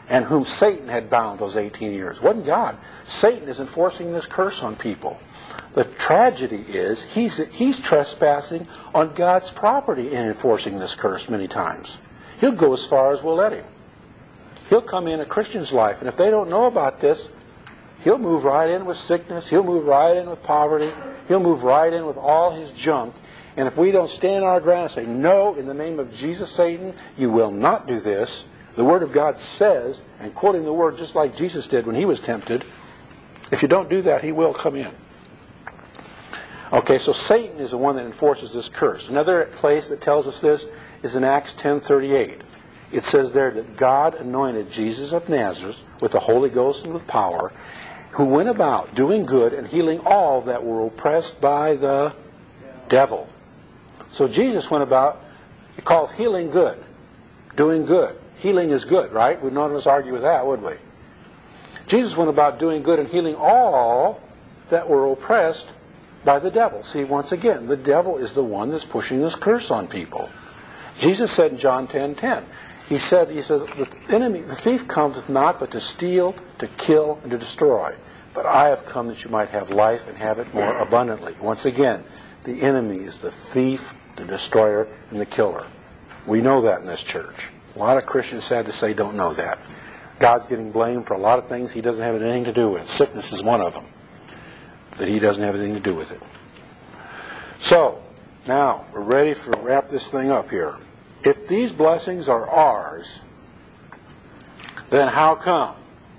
and whom Satan had bound those 18 years. It wasn't God. Satan is enforcing this curse on people. The tragedy is he's trespassing on God's property in enforcing this curse many times. He'll go as far as we'll let him. He'll come in a Christian's life, and if they don't know about this, he'll move right in with sickness. He'll move right in with poverty. He'll move right in with all his junk. And if we don't stand our ground and say, no, in the name of Jesus, Satan, you will not do this, the Word of God says, and quoting the Word just like Jesus did when he was tempted, if you don't do that, he will come in. Okay, so Satan is the one that enforces this curse. Another place that tells us this is in Acts 10:38. It says there that God anointed Jesus of Nazareth with the Holy Ghost and with power, who went about doing good and healing all that were oppressed by the devil. So Jesus went about, he calls healing good, doing good. Healing is good, right? We'd none of us argue with that, would we? Jesus went about doing good and healing all that were oppressed by the devil. See, once again, the devil is the one that's pushing this curse on people. Jesus said in John 10:10, he says, the enemy, the thief cometh not but to steal, to kill, and to destroy. But I have come that you might have life and have it more abundantly. Once again, the enemy is the thief, the destroyer, and the killer. We know that in this church. A lot of Christians, sad to say, don't know that. God's getting blamed for a lot of things he doesn't have anything to do with. Sickness is one of them. That he doesn't have anything to do with it. So, now, we're ready to wrap this thing up here. If these blessings are ours, then how come?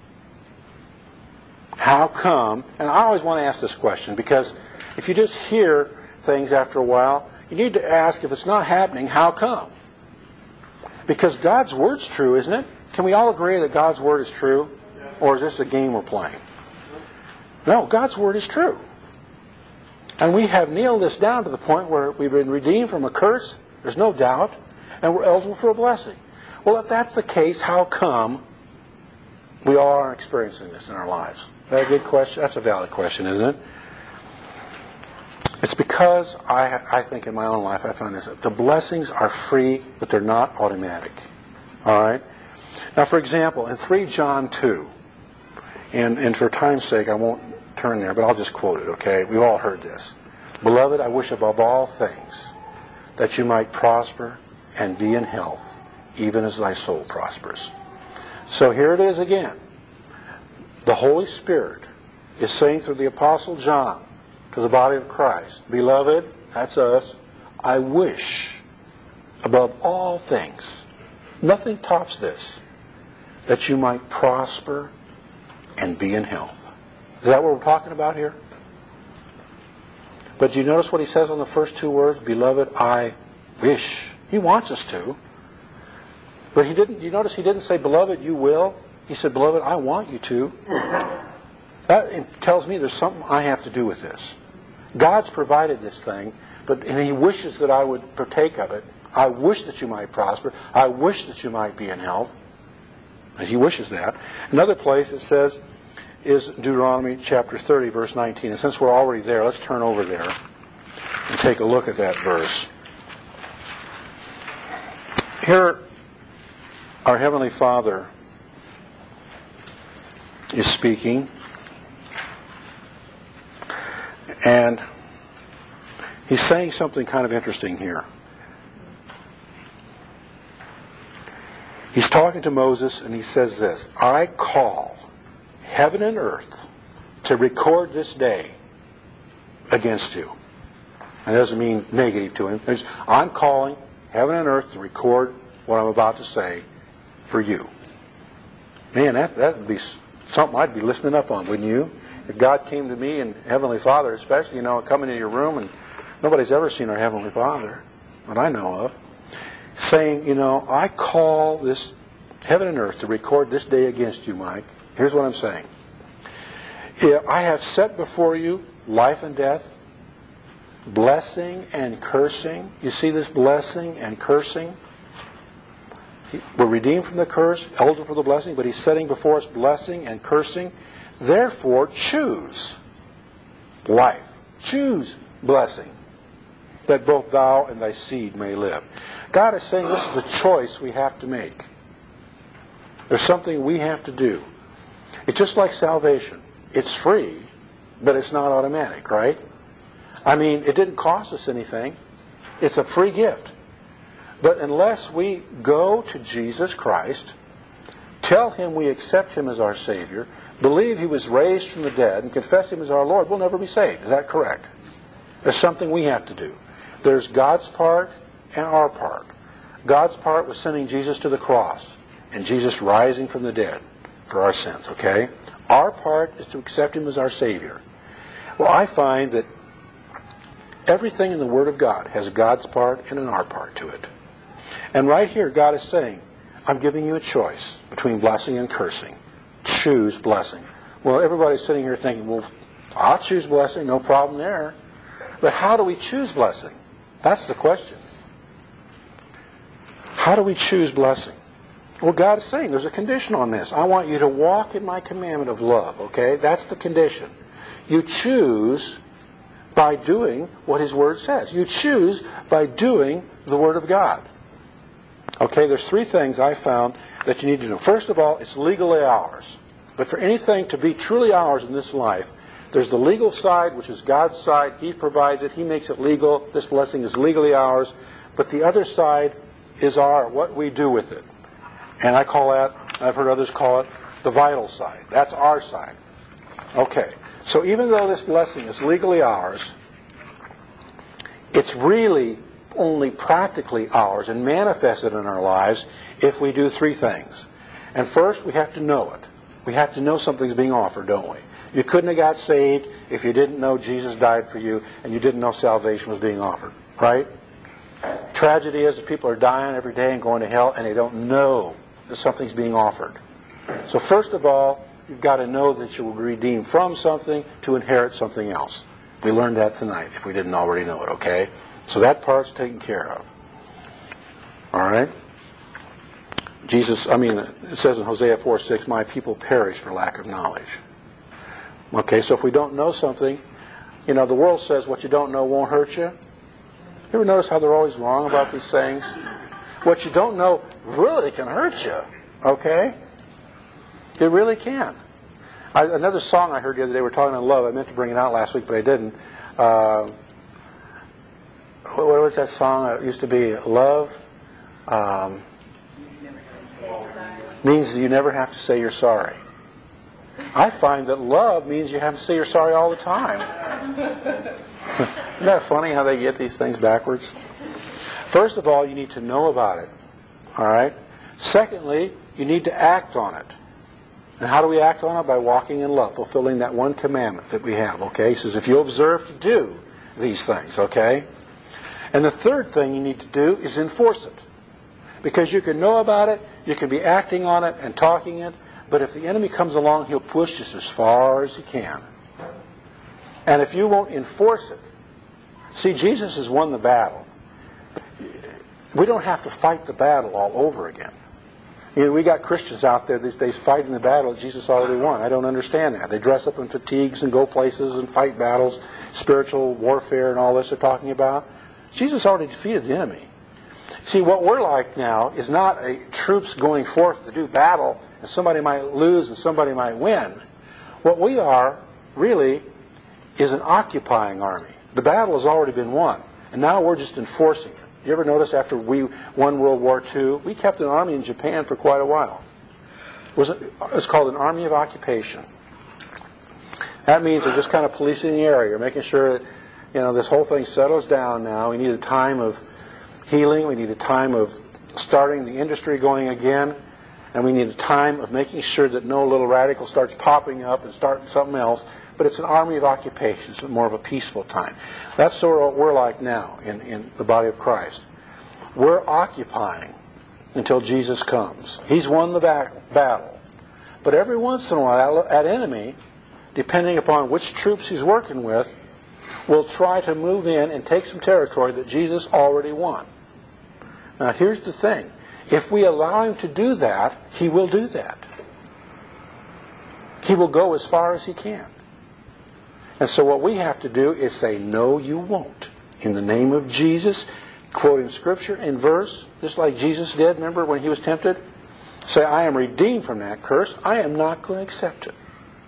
How come? And I always want to ask this question, because if you just hear things after a while, you need to ask, if it's not happening, how come? Because God's Word's true, isn't it? Can we all agree that God's Word is true? Or is this a game we're playing? No, God's Word is true. And we have nailed this down to the point where we've been redeemed from a curse, there's no doubt, and we're eligible for a blessing. Well, if that's the case, how come we all aren't experiencing this in our lives? Is that a good question? That's a valid question, isn't it? It's because I think in my own life I found this. The blessings are free, but they're not automatic. All right? Now, for example, in 3 John 2, and for time's sake I won't turn there, but I'll just quote it, okay? We've all heard this. Beloved, I wish above all things that you might prosper and be in health, even as thy soul prospers. So here it is again. The Holy Spirit is saying through the Apostle John to the body of Christ, Beloved, that's us, I wish above all things, nothing tops this, that you might prosper and be in health. Is that what we're talking about here? But do you notice what he says on the first two words? Beloved, I wish. He wants us to. But he didn't. You notice he didn't say, Beloved, you will. He said, Beloved, I want you to. That tells me there's something I have to do with this. God's provided this thing, and he wishes that I would partake of it. I wish that you might prosper. I wish that you might be in health. And he wishes that. Another place it says is Deuteronomy chapter 30, verse 19. And since we're already there, let's turn over there and take a look at that verse. Here, our Heavenly Father is speaking, and he's saying something kind of interesting here. He's talking to Moses, and he says this, I call heaven and earth to record this day against you. And it doesn't mean negative to him. I'm calling heaven and earth to record what I'm about to say for you. Man, that would be something I'd be listening up on, wouldn't you? If God came to me and Heavenly Father, especially, coming into your room, and nobody's ever seen our Heavenly Father, that I know of, saying, I call this heaven and earth to record this day against you, Mike. Here's what I'm saying. I have set before you life and death, blessing and cursing. You see this blessing and cursing? We're redeemed from the curse, eligible for the blessing, but he's setting before us blessing and cursing. Therefore, choose life. Choose blessing, that both thou and thy seed may live. God is saying this is a choice we have to make. There's something we have to do. It's just like salvation. It's free, but it's not automatic, right? I mean, it didn't cost us anything. It's a free gift. But unless we go to Jesus Christ, tell Him we accept Him as our Savior, believe He was raised from the dead, and confess Him as our Lord, we'll never be saved. Is that correct? There's something we have to do. There's God's part and our part. God's part was sending Jesus to the cross and Jesus rising from the dead for our sins, okay? Our part is to accept Him as our Savior. Well, I find that everything in the Word of God has God's part and an our part to it. And right here, God is saying, I'm giving you a choice between blessing and cursing. Choose blessing. Well, everybody's sitting here thinking, well, I'll choose blessing, no problem there. But how do we choose blessing? That's the question. How do we choose blessing? Well, God is saying there's a condition on this. I want you to walk in my commandment of love, okay? That's the condition. You choose by doing what His Word says. You choose by doing the Word of God. Okay, there's three things I found that you need to know. First of all, it's legally ours. But for anything to be truly ours in this life, there's the legal side, which is God's side. He provides it. He makes it legal. This blessing is legally ours. But the other side is what we do with it. And I call that, I've heard others call it, the vital side. That's our side. Okay, so even though this blessing is legally ours, it's really only practically ours and manifested in our lives if we do three things. And first, we have to know it. We have to know something's being offered, don't we? You couldn't have got saved if you didn't know Jesus died for you and you didn't know salvation was being offered, right? Tragedy is that people are dying every day and going to hell and they don't know that something's being offered. So first of all, you've got to know that you will be redeemed from something to inherit something else. We learned that tonight if we didn't already know it, okay? So that part's taken care of. All right? It says in Hosea 4:6, my people perish for lack of knowledge. Okay, so if we don't know something, the world says what you don't know won't hurt you. You ever notice how they're always wrong about these things? What you don't know really can hurt you, okay? It really can. Another song I heard the other day, we're talking about love. I meant to bring it out last week, but I didn't. What was that song? It used to be Love. Means you never have to say you're sorry. I find that love means you have to say you're sorry all the time. Isn't that funny how they get these things backwards? First of all, you need to know about it. All right? Secondly, you need to act on it. And how do we act on it? By walking in love, fulfilling that one commandment that we have. Okay? He says, if you observe to do these things, okay? And the third thing you need to do is enforce it. Because you can know about it, you can be acting on it and talking it, but if the enemy comes along, he'll push just as far as he can. And if you won't enforce it, see, Jesus has won the battle. We don't have to fight the battle all over again. We got Christians out there these days fighting the battle that Jesus already won. I don't understand that. They dress up in fatigues and go places and fight battles, spiritual warfare and all this they're talking about. Jesus already defeated the enemy. See, what we're like now is not troops going forth to do battle, and somebody might lose and somebody might win. What we are, really, is an occupying army. The battle has already been won, and now we're just enforcing it. You ever notice after we won World War II, we kept an army in Japan for quite a while. It's called an army of occupation. That means they're just kind of policing the area, making sure that this whole thing settles down now. We need a time of healing. We need a time of starting the industry going again. And we need a time of making sure that no little radical starts popping up and starting something else. But it's an army of occupation. It's more of a peaceful time. That's sort of what we're like now in the body of Christ. We're occupying until Jesus comes. He's won the battle. But every once in a while, that enemy, depending upon which troops he's working with, will try to move in and take some territory that Jesus already won. Now, here's the thing. If we allow him to do that, he will do that. He will go as far as he can. And so what we have to do is say, no, you won't. In the name of Jesus, quoting Scripture in verse, just like Jesus did, remember when he was tempted? say, I am redeemed from that curse, I am not going to accept it.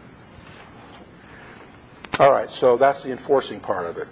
All right, so that's the enforcing part of it.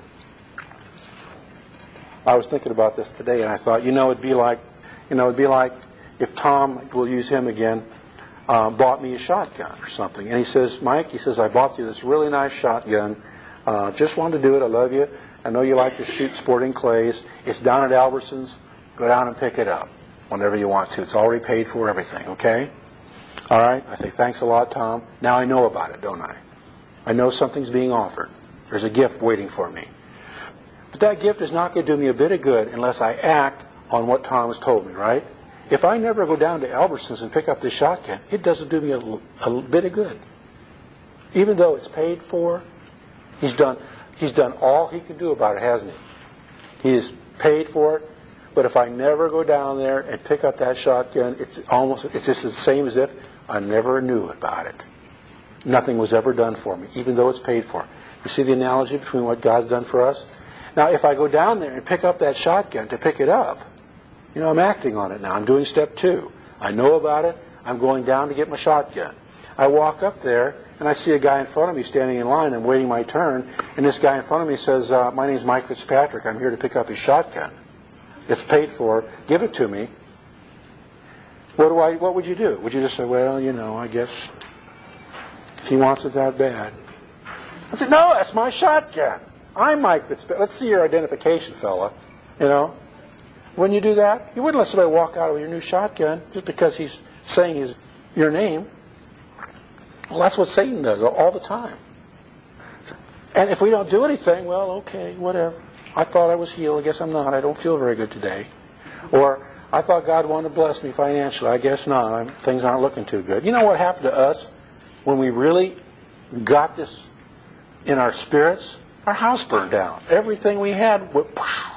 I was thinking about this today, and I thought, it'd be like if Tom, we'll use him again, bought me a shotgun or something. And he says, Mike, I bought you this really nice shotgun. Just wanted to do it. I love you. I know you like to shoot sporting clays. It's down at Albertsons. Go down and pick it up whenever you want to. It's already paid for, everything, okay? All right? I say, thanks a lot, Tom. Now I know about it, don't I? I know something's being offered. There's a gift waiting for me. But that gift is not going to do me a bit of good unless I act on what Tom has told me, right? If I never go down to Albertsons and pick up this shotgun, it doesn't do me a bit of good. Even though it's paid for, he's done all he can do about it, hasn't he? He has paid for it. But if I never go down there and pick up that shotgun, it's just the same as if I never knew about it. Nothing was ever done for me, even though it's paid for. You see the analogy between what God's done for us? Now, if I go down there and pick up that shotgun to pick it up, I'm acting on it now. I'm doing step 2. I know about it. I'm going down to get my shotgun. I walk up there, and I see a guy in front of me standing in line. I'm waiting my turn, and this guy in front of me says, my name's Mike Fitzpatrick. I'm here to pick up his shotgun. It's paid for. Give it to me. What would you do? Would you just say, well, I guess if he wants it that bad. I said, no, that's my shotgun. I'm Mike Fitzpatrick. Let's see your identification, fella. When you do that, you wouldn't let somebody walk out with your new shotgun just because he's saying your name. Well, that's what Satan does all the time. And if we don't do anything, well, okay, whatever. I thought I was healed. I guess I'm not. I don't feel very good today. Or I thought God wanted to bless me financially. I guess not. Things aren't looking too good. You know what happened to us when we really got this in our spirits? Our house burned down. Everything we had went.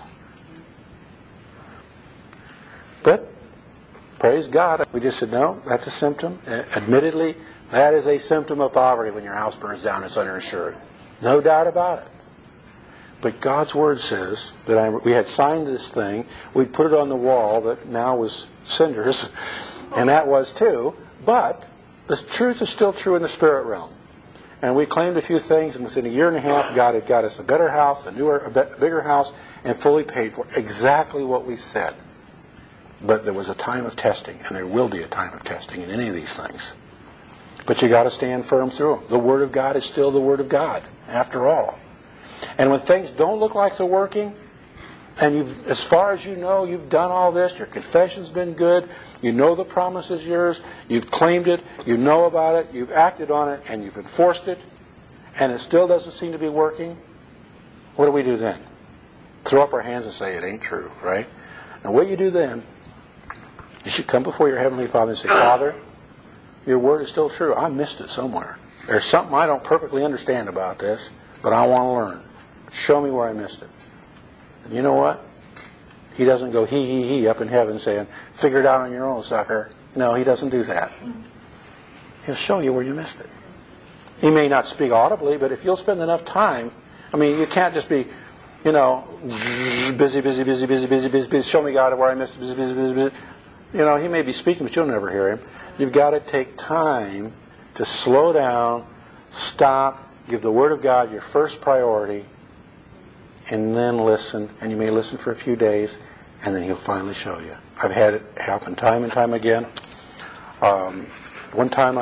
But, praise God, we just said, no, that's a symptom. Admittedly, that is a symptom of poverty when your house burns down. It's underinsured. No doubt about it. But God's Word says that we had signed this thing. We put it on the wall that now was cinders, and that was too. But the truth is still true in the spirit realm. And we claimed a few things, and within a year and a half, God had got us a better house, a bigger house, and fully paid for exactly what we said. But there was a time of testing, and there will be a time of testing in any of these things. But you got to stand firm through them. The Word of God is still the Word of God, after all. And when things don't look like they're working, and as far as you know, you've done all this, your confession's been good, you know the promise is yours, you've claimed it, you know about it, you've acted on it, and you've enforced it, and it still doesn't seem to be working, what do we do then? Throw up our hands and say, it ain't true, right? And what you do then, you should come before your Heavenly Father and say, Father, your Word is still true. I missed it somewhere. There's something I don't perfectly understand about this, but I want to learn. Show me where I missed it. And you know what? He doesn't go he up in heaven saying, figure it out on your own, sucker. No, he doesn't do that. He'll show you where you missed it. He may not speak audibly, but if you'll spend enough time, you can't just be, busy. Show me, God, where I missed it. Busy. He may be speaking, but you'll never hear him. You've got to take time to slow down, stop, give the Word of God your first priority, and then listen. And you may listen for a few days, and then He'll finally show you. I've had it happen time and time again. One time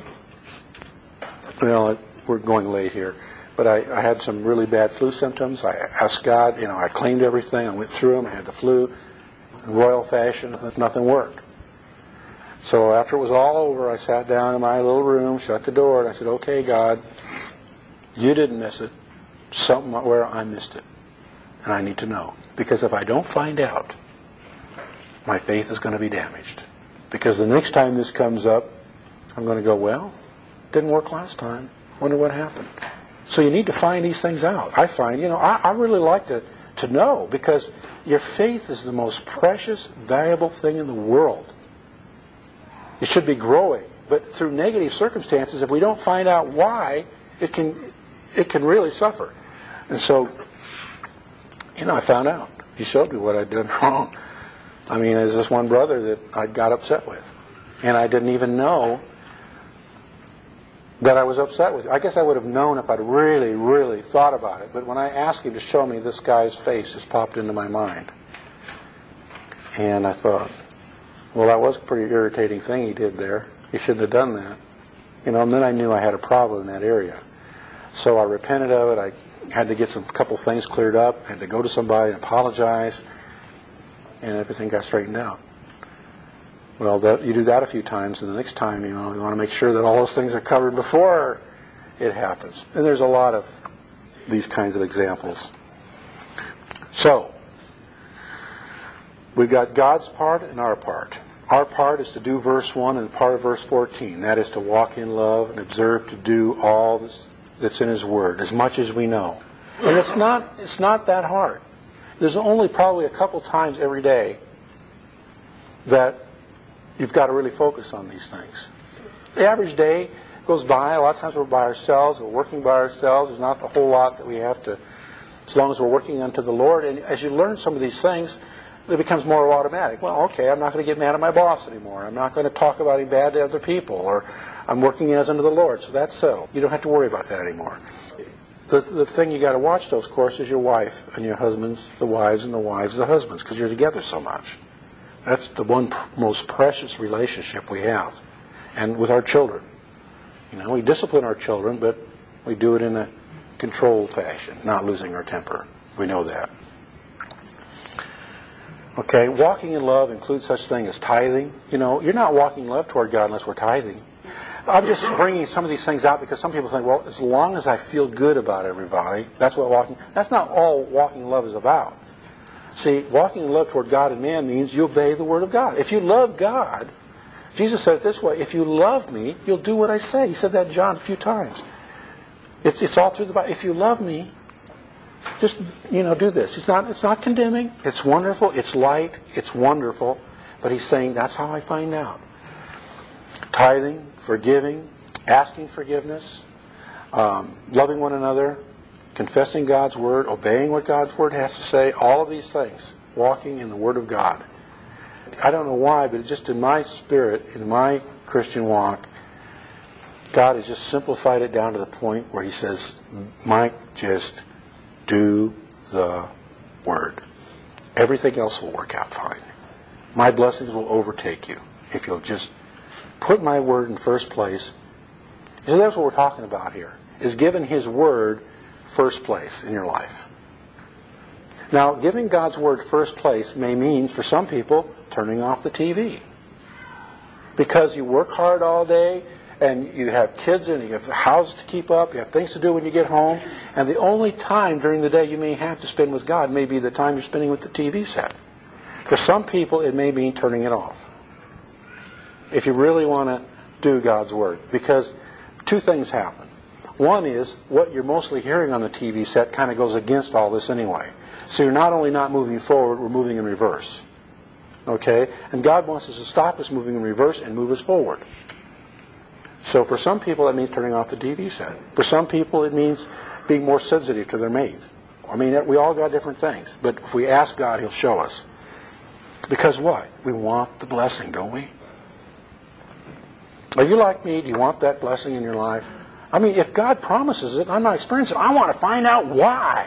we're going late here, but I had some really bad flu symptoms. I asked God, I claimed everything. I went through them. I had the flu in royal fashion. Nothing worked. So after it was all over, I sat down in my little room, shut the door, and I said, okay, God, you didn't miss it. Something where I missed it. And I need to know. Because if I don't find out, my faith is going to be damaged. Because the next time this comes up, I'm going to go, well, didn't work last time. Wonder what happened. So you need to find these things out. I find, I really like to know, because your faith is the most precious, valuable thing in the world. It should be growing. But through negative circumstances, if we don't find out why, it can really suffer. And so, I found out. He showed me what I'd done wrong. There's this one brother that I got upset with. And I didn't even know that I was upset with you. I guess I would have known if I'd really, really thought about it. But when I asked him to show me, this guy's face just popped into my mind. And I thought, well, that was a pretty irritating thing he did there. He shouldn't have done that. And then I knew I had a problem in that area. So I repented of it. I had to get a couple things cleared up. I had to go to somebody and apologize. And everything got straightened out. Well, you do that a few times, and the next time, you want to make sure that all those things are covered before it happens. And there's a lot of these kinds of examples. So, we've got God's part and our part. Our part is to do verse 1 and part of verse 14. That is to walk in love and observe to do all that's in His Word, as much as we know. And it's not that hard. There's only probably a couple times every day that you've got to really focus on these things. The average day goes by. A lot of times we're by ourselves. We're working by ourselves. There's not a whole lot that we have to, as long as we're working unto the Lord. And as you learn some of these things, it becomes more automatic. Well, okay, I'm not going to get mad at my boss anymore. I'm not going to talk about him bad to other people. Or I'm working as unto the Lord. So that's settled. You don't have to worry about that anymore. The thing you got to watch, though, of course, is your wife and your husbands, the wives and the wives of the husbands, because you're together so much. That's the one most precious relationship we have. And with our children. We discipline our children, but we do it in a controlled fashion, not losing our temper. We know that. Okay, walking in love includes such thing as tithing. You're not walking in love toward God unless we're tithing. I'm just bringing some of these things out because some people think, well, as long as I feel good about everybody, that's not all walking in love is about. See, walking in love toward God and man means you obey the Word of God. If you love God, Jesus said it this way, if you love me, you'll do what I say. He said that in John a few times. It's all through the Bible. If you love me, just, do this. It's not condemning. It's wonderful. It's light. It's wonderful. But He's saying that's how I find out. Tithing, forgiving, asking forgiveness, loving one another, confessing God's Word, obeying what God's Word has to say, all of these things, walking in the Word of God. I don't know why, but just in my spirit, in my Christian walk, God has just simplified it down to the point where He says, Mike, just do the Word. Everything else will work out fine. My blessings will overtake you if you'll just put my Word in first place. And that's what we're talking about here, is giving His Word first place in your life. Now, giving God's Word first place may mean, for some people, turning off the TV. Because you work hard all day, and you have kids, and you have a house to keep up, you have things to do when you get home, and the only time during the day you may have to spend with God may be the time you're spending with the TV set. For some people, it may mean turning it off. If you really want to do God's Word. Because two things happen. One is, what you're mostly hearing on the TV set kind of goes against all this anyway. So you're not only not moving forward, we're moving in reverse. Okay? And God wants us to stop us moving in reverse and move us forward. So for some people, that means turning off the TV set. For some people, it means being more sensitive to their mate. I mean, we all got different things. But if we ask God, He'll show us. Because what? We want the blessing, don't we? Are you like me? Do you want that blessing in your life? I mean, if God promises it, I'm not experiencing it. I want to find out why.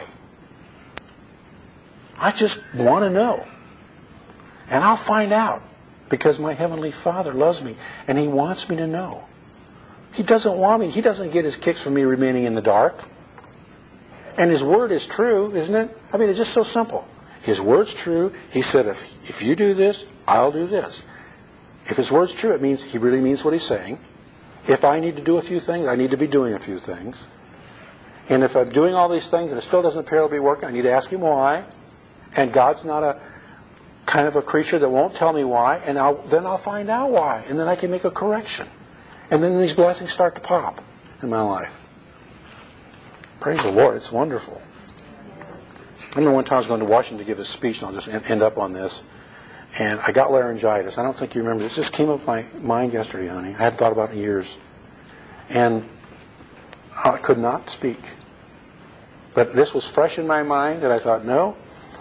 I just want to know. And I'll find out. Because my Heavenly Father loves me. And He wants me to know. He doesn't want me. He doesn't get His kicks from me remaining in the dark. And His Word is true, isn't it? I mean, it's just so simple. His Word's true. He said, if you do this, I'll do this. If His Word's true, it means He really means what He's saying. If I need to do a few things, I need to be doing a few things. And if I'm doing all these things and it still doesn't appear to be working, I need to ask Him why. And God's not a kind of a creature that won't tell me why. And then I'll find out why. And then I can make a correction. And then these blessings start to pop in my life. Praise the Lord. It's wonderful. I remember one time I was going to Washington to give a speech, and I'll just end up on this. And I got laryngitis. I don't think you remember this. This came up in my mind yesterday, honey. I hadn't thought about it in years. And I could not speak. But this was fresh in my mind, and I thought, no,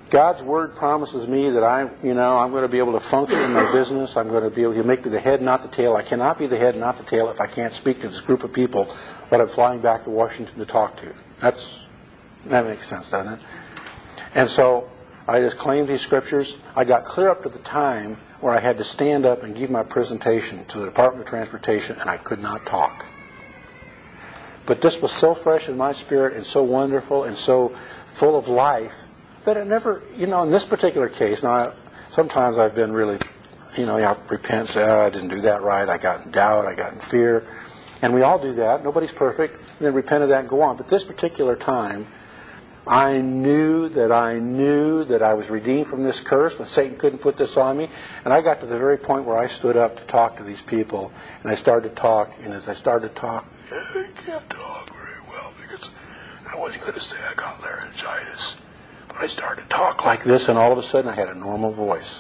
God's Word promises me that I'm going to be able to function in my business. I'm going to be able to make me the head, not the tail. I cannot be the head, not the tail, if I can't speak to this group of people that I'm flying back to Washington to talk to. That makes sense, doesn't it? And so I just claimed these scriptures. I got clear up to the time where I had to stand up and give my presentation to the Department of Transportation, and I could not talk. But this was so fresh in my spirit and so wonderful and so full of life that it never, in this particular case, now sometimes I've been really, I repent, say, I didn't do that right, I got in doubt, I got in fear. And we all do that. Nobody's perfect. And then repent of that and go on. But this particular time, I knew that I was redeemed from this curse, and Satan couldn't put this on me. And I got to the very point where I stood up to talk to these people, and I started to talk. And as I started to talk, I can't talk very well because I wasn't going to say I got laryngitis. But I started to talk like this, and all of a sudden I had a normal voice.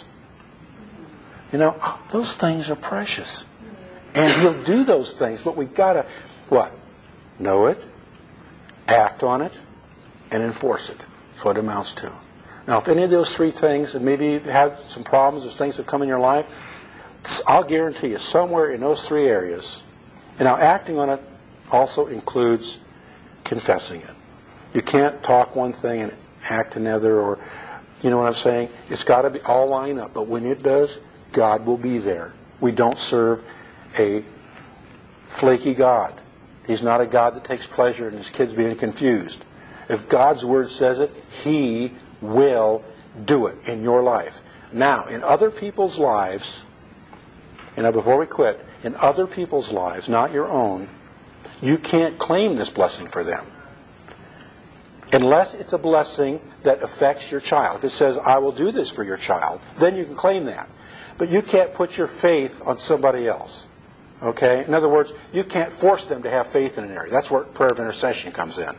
Those things are precious. And He'll do those things, but we've got to, what? Know it, act on it, and enforce it. That's what it amounts to. Now, if any of those three things, and maybe you've had some problems or things that come in your life, I'll guarantee you, somewhere in those three areas, and now acting on it also includes confessing it. You can't talk one thing and act another, or, you know what I'm saying? It's got to be all line up, but when it does, God will be there. We don't serve a flaky God. He's not a God that takes pleasure in His kids being confused. If God's Word says it, He will do it in your life. Now, in other people's lives, before we quit, in other people's lives, not your own, you can't claim this blessing for them. Unless it's a blessing that affects your child. If it says, I will do this for your child, then you can claim that. But you can't put your faith on somebody else. Okay? In other words, you can't force them to have faith in an area. That's where prayer of intercession comes in.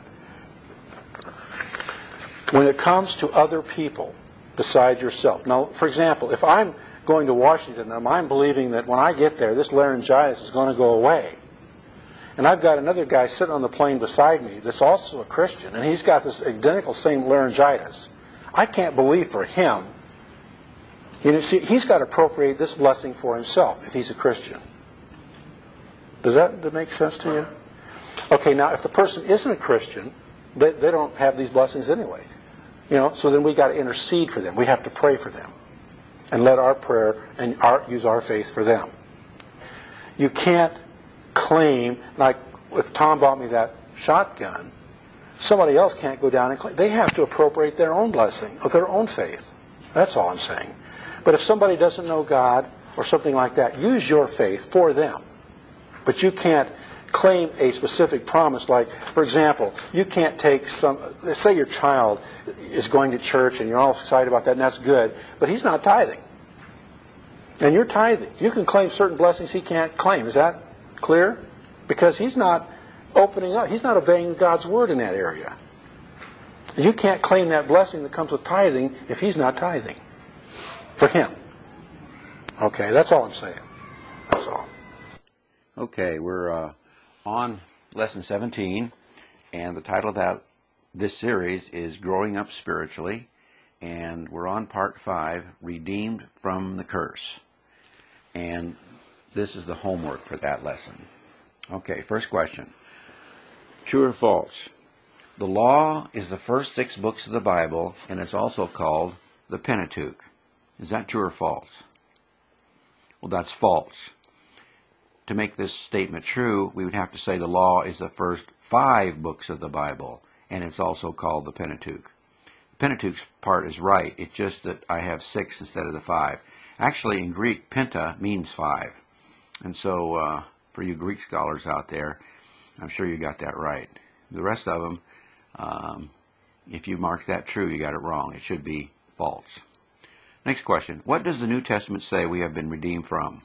When it comes to other people besides yourself. Now, for example, if I'm going to Washington and I'm believing that when I get there, this laryngitis is going to go away, and I've got another guy sitting on the plane beside me that's also a Christian, and he's got this identical same laryngitis, I can't believe for him. See, he's got to appropriate this blessing for himself if he's a Christian. Does that make sense to you? Okay, now if the person isn't a Christian, they don't have these blessings anyway. So then we got to intercede for them. We have to pray for them. And let our prayer and use our faith for them. You can't claim, like if Tom bought me that shotgun, somebody else can't go down and claim. They have to appropriate their own blessing of their own faith. That's all I'm saying. But if somebody doesn't know God or something like that, use your faith for them. But you can't claim a specific promise. Like, for example, you can't take say your child is going to church and you're all excited about that, and that's good, but he's not tithing. And you're tithing. You can claim certain blessings he can't claim. Is that clear? Because he's not opening up. He's not obeying God's Word in that area. You can't claim that blessing that comes with tithing if he's not tithing. For him. Okay, that's all I'm saying. That's all. Okay, we're on Lesson 17, and the title of this series is Growing Up Spiritually, and we're on Part 5, Redeemed from the Curse. And this is the homework for that lesson. Okay, first question. True or false? The law is the first 6 books of the Bible, and it's also called the Pentateuch. Is that true or false? Well, that's false. To make this statement true, we would have to say the law is the first 5 books of the Bible, and it's also called the Pentateuch. The Pentateuch part is right. It's just that I have 6 instead of the 5. Actually, in Greek, penta means 5. And so, for you Greek scholars out there, I'm sure you got that right. The rest of them, if you mark that true, you got it wrong. It should be false. Next question. What does the New Testament say we have been redeemed from?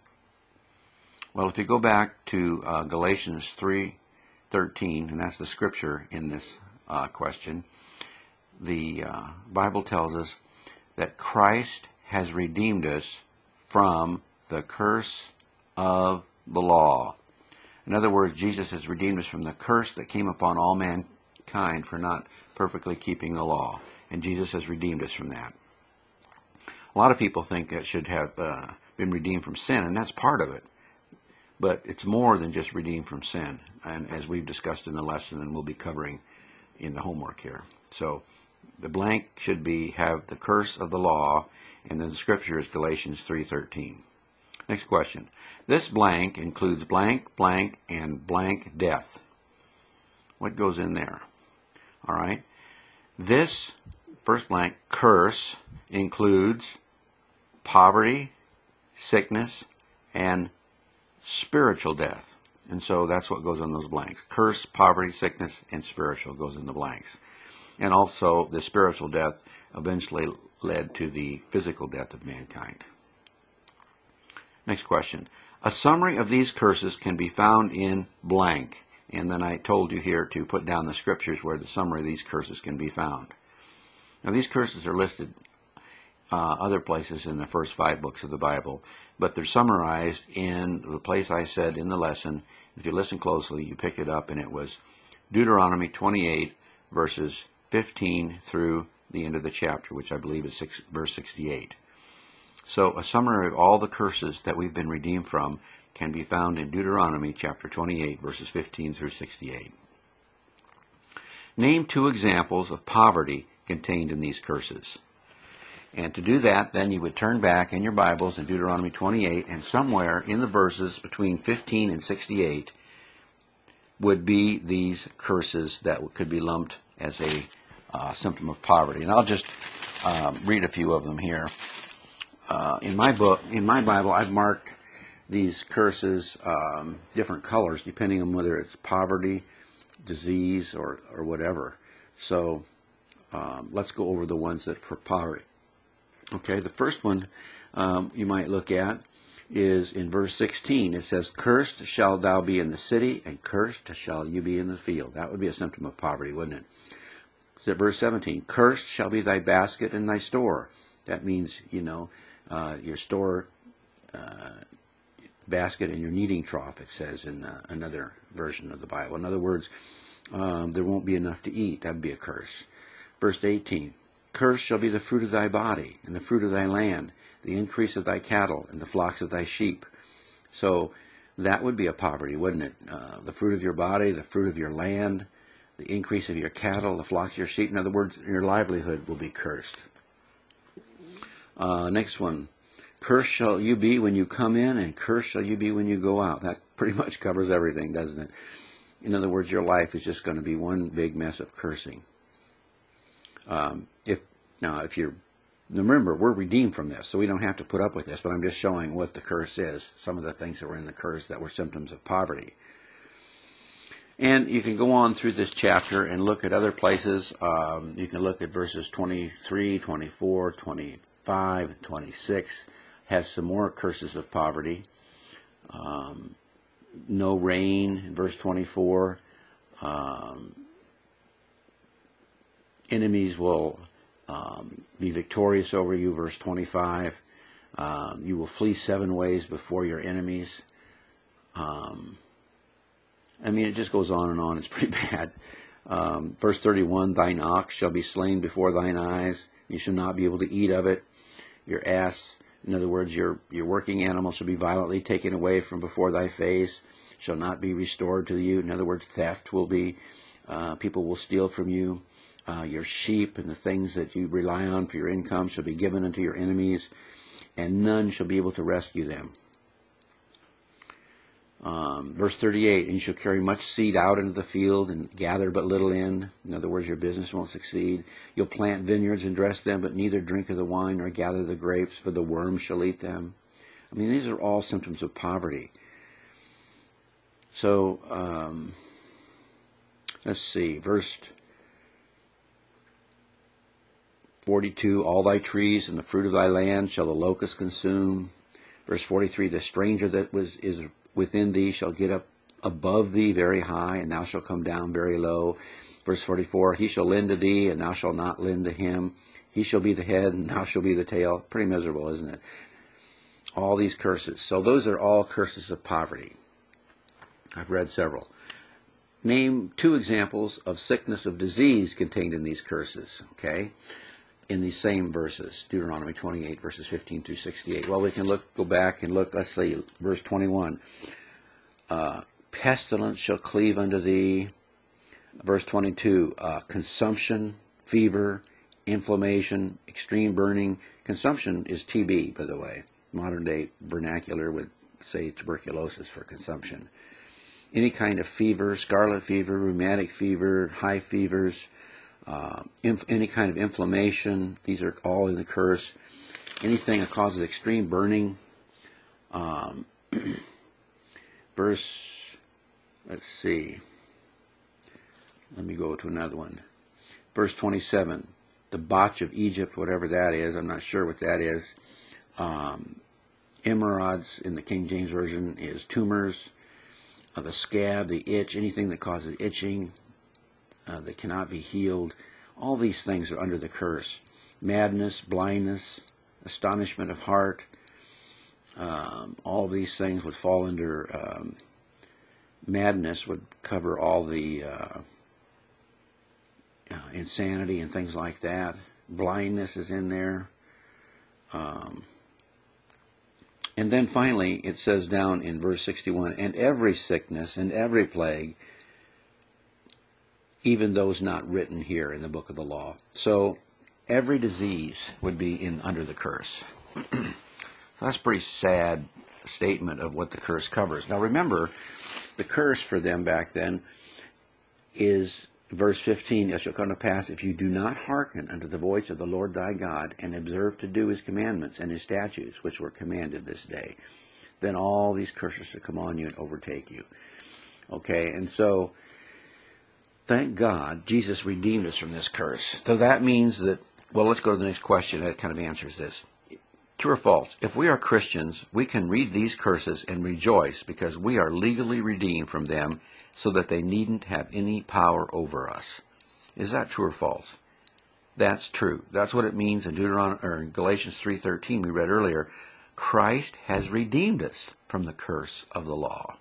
Well, if you go back to Galatians 3:13, and that's the scripture in this question, the Bible tells us that Christ has redeemed us from the curse of the law. In other words, Jesus has redeemed us from the curse that came upon all mankind for not perfectly keeping the law. And Jesus has redeemed us from that. A lot of people think it should have been redeemed from sin, and that's part of it. But it's more than just redeemed from sin, and as we've discussed in the lesson and we'll be covering in the homework here. So the blank should have the curse of the law, and then the scripture is Galatians 3:13. Next question. This blank includes blank, blank, and blank death. What goes in there? All right. This first blank, curse, includes poverty, sickness, and spiritual death. And so that's what goes on those blanks. Curse, poverty, sickness, and spiritual goes in the blanks. And also the spiritual death eventually led to the physical death of mankind. Next question. A summary of these curses can be found in blank. And then I told you here to put down the scriptures where the summary of these curses can be found. Now these curses are listed other places in the first 5 books of the Bible, but they're summarized in the place I said in the lesson. If you listen closely, you pick it up, and it was Deuteronomy 28, verses 15 through the end of the chapter, which I believe is verse 68. So a summary of all the curses that we've been redeemed from can be found in Deuteronomy chapter 28, verses 15 through 68. Name 2 examples of poverty contained in these curses. And to do that, then you would turn back in your Bibles in Deuteronomy 28, and somewhere in the verses between 15 and 68 would be these curses that could be lumped as a symptom of poverty. And I'll just read a few of them here. In my Bible, I've marked these curses different colors depending on whether it's poverty, disease, or whatever. So let's go over the ones that for poverty. Okay, the first one you might look at is in verse 16. It says, "Cursed shall thou be in the city, and cursed shall you be in the field." That would be a symptom of poverty, wouldn't it? So verse 17, "Cursed shall be thy basket and thy store." That means, your store basket and your kneading trough, it says in another version of the Bible. In other words, there won't be enough to eat. That would be a curse. Verse 18, "Cursed shall be the fruit of thy body, and the fruit of thy land, the increase of thy cattle, and the flocks of thy sheep." So that would be a poverty, wouldn't it? The fruit of your body, the fruit of your land, the increase of your cattle, the flocks of your sheep. In other words, your livelihood will be cursed. Next one. "Cursed shall you be when you come in, and cursed shall you be when you go out." That pretty much covers everything, doesn't it? In other words, your life is just going to be one big mess of cursing. If you're, remember, we're redeemed from this, so we don't have to put up with this, but I'm just showing what the curse is, some of the things that were in the curse that were symptoms of poverty. And you can go on through this chapter and look at other places. You can look at verses 23, 24, 25, 26, has some more curses of poverty. No rain in verse 24. Enemies will be victorious over you, verse 25. You will flee 7 ways before your enemies. It just goes on and on. It's pretty bad. Verse 31, "Thine ox shall be slain before thine eyes. You shall not be able to eat of it. Your ass," in other words, your working animal, "shall be violently taken away from before thy face, shall not be restored to you." In other words, theft will be, people will steal from you. Your sheep and the things that you rely on for your income shall be given unto your enemies, and none shall be able to rescue them. Verse 38, "And you shall carry much seed out into the field and gather but little in." In other words, your business won't succeed. "You'll plant vineyards and dress them, but neither drink of the wine nor gather the grapes, for the worms shall eat them." These are all symptoms of poverty. So, let's see, verse 42, "All thy trees and the fruit of thy land shall the locust consume." Verse 43, "The stranger that is within thee shall get up above thee very high, and thou shalt come down very low." Verse 44, "He shall lend to thee, and thou shalt not lend to him. He shall be the head, and thou shalt be the tail." Pretty miserable, isn't it? All these curses. So those are all curses of poverty. I've read several. name 2 examples of sickness of disease contained in these curses, okay, in these same verses, Deuteronomy 28, verses 15 through 68. Well, we can go back and look, let's see, verse 21. Pestilence shall cleave unto thee. Verse 22, consumption, fever, inflammation, extreme burning. Consumption is TB, by the way. Modern day vernacular would say tuberculosis for consumption. Any kind of fever, scarlet fever, rheumatic fever, high fevers, any kind of inflammation, these are all in the curse. Anything that causes extreme burning. Verse, let's see. Let me go to another one. Verse 27, the botch of Egypt, whatever that is, I'm not sure what that is. Emerods in the King James Version is tumors. The scab, the itch, anything that causes itching that cannot be healed. All these things are under the curse. Madness, blindness, astonishment of heart. All these things would fall under madness, would cover all the insanity and things like that. Blindness is in there. And then finally, it says down in verse 61, and every sickness and every plague, even those not written here in the book of the law. So every disease would be under the curse. That's a pretty sad statement of what the curse covers. Now remember, the curse for them back then is verse 15, it shall come to pass, if you do not hearken unto the voice of the Lord thy God, and observe to do his commandments and his statutes, which were commanded this day, then all these curses shall come on you and overtake you. Okay, and so, thank God, Jesus redeemed us from this curse. So that means that, well, let's go to the next question that kind of answers this. True or false? If we are Christians, we can read these curses and rejoice because we are legally redeemed from them, so that they needn't have any power over us. Is that true or false? That's true. That's what it means in in Galatians 3:13 we read earlier. Christ has redeemed us from the curse of the law.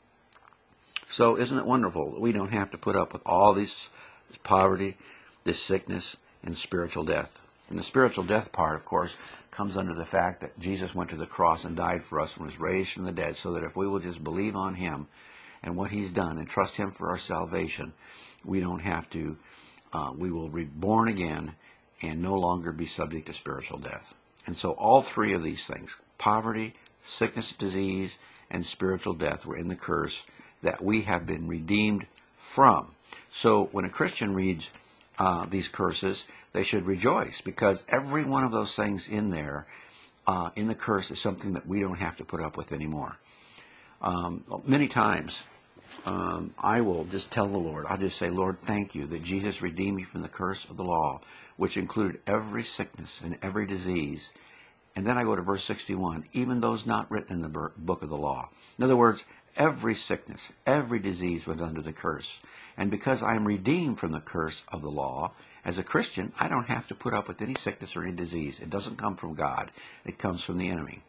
So isn't it wonderful that we don't have to put up with all this poverty, this sickness, and spiritual death? And the spiritual death part, of course, comes under the fact that Jesus went to the cross and died for us and was raised from the dead, so that if we will just believe on him and what he's done and trust him for our salvation, we don't have to, we will be born again and no longer be subject to spiritual death. And so all 3 of these things, poverty, sickness, disease, and spiritual death, were in the curse that we have been redeemed from. So when a Christian reads these curses, they should rejoice, because every one of those things in there, in the curse, is something that we don't have to put up with anymore. Many times, I will just tell the Lord, I'll just say, Lord, thank you that Jesus redeemed me from the curse of the law, which included every sickness and every disease. And then I go to verse 61, even those not written in the book of the law. In other words, every sickness, every disease was under the curse. And because I am redeemed from the curse of the law, as a Christian, I don't have to put up with any sickness or any disease. It doesn't come from God. It comes from the enemy.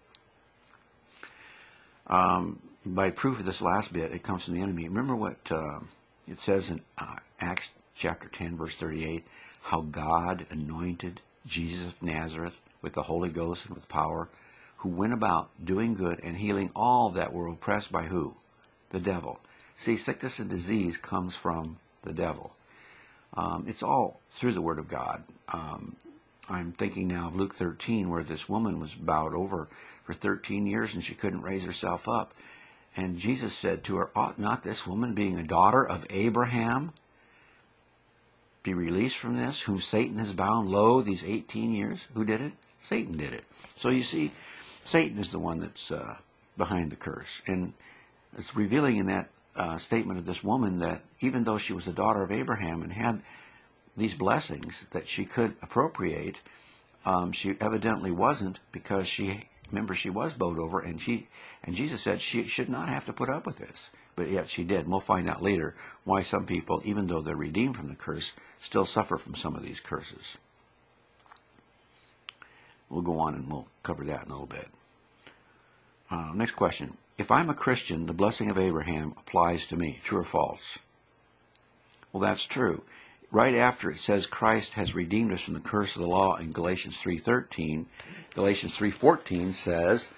By proof of this last bit, it comes from the enemy. Remember what it says in Acts chapter 10, verse 38, how God anointed Jesus of Nazareth with the Holy Ghost and with power, who went about doing good and healing all that were oppressed by who? The devil. See, sickness and disease comes from the devil. It's all through the Word of God. I'm thinking now of Luke 13, where this woman was bowed over for 13 years and she couldn't raise herself up. And Jesus said to her, ought not this woman, being a daughter of Abraham, be released from this, whom Satan has bound low these 18 years? Who did it? Satan did it. So you see, Satan is the one that's behind the curse. And it's revealing in that statement of this woman that even though she was a daughter of Abraham and had these blessings that she could appropriate, she evidently wasn't, because she was bowed over, and Jesus said she should not have to put up with this, but yet she did. And we'll find out later why some people, even though they're redeemed from the curse, still suffer from some of these curses. We'll go on and we'll cover that in a little bit. Next question. If I'm a Christian, the blessing of Abraham applies to me. True or false? Well, that's true. Right after it says Christ has redeemed us from the curse of the law in Galatians 3:13, Galatians 3:14 says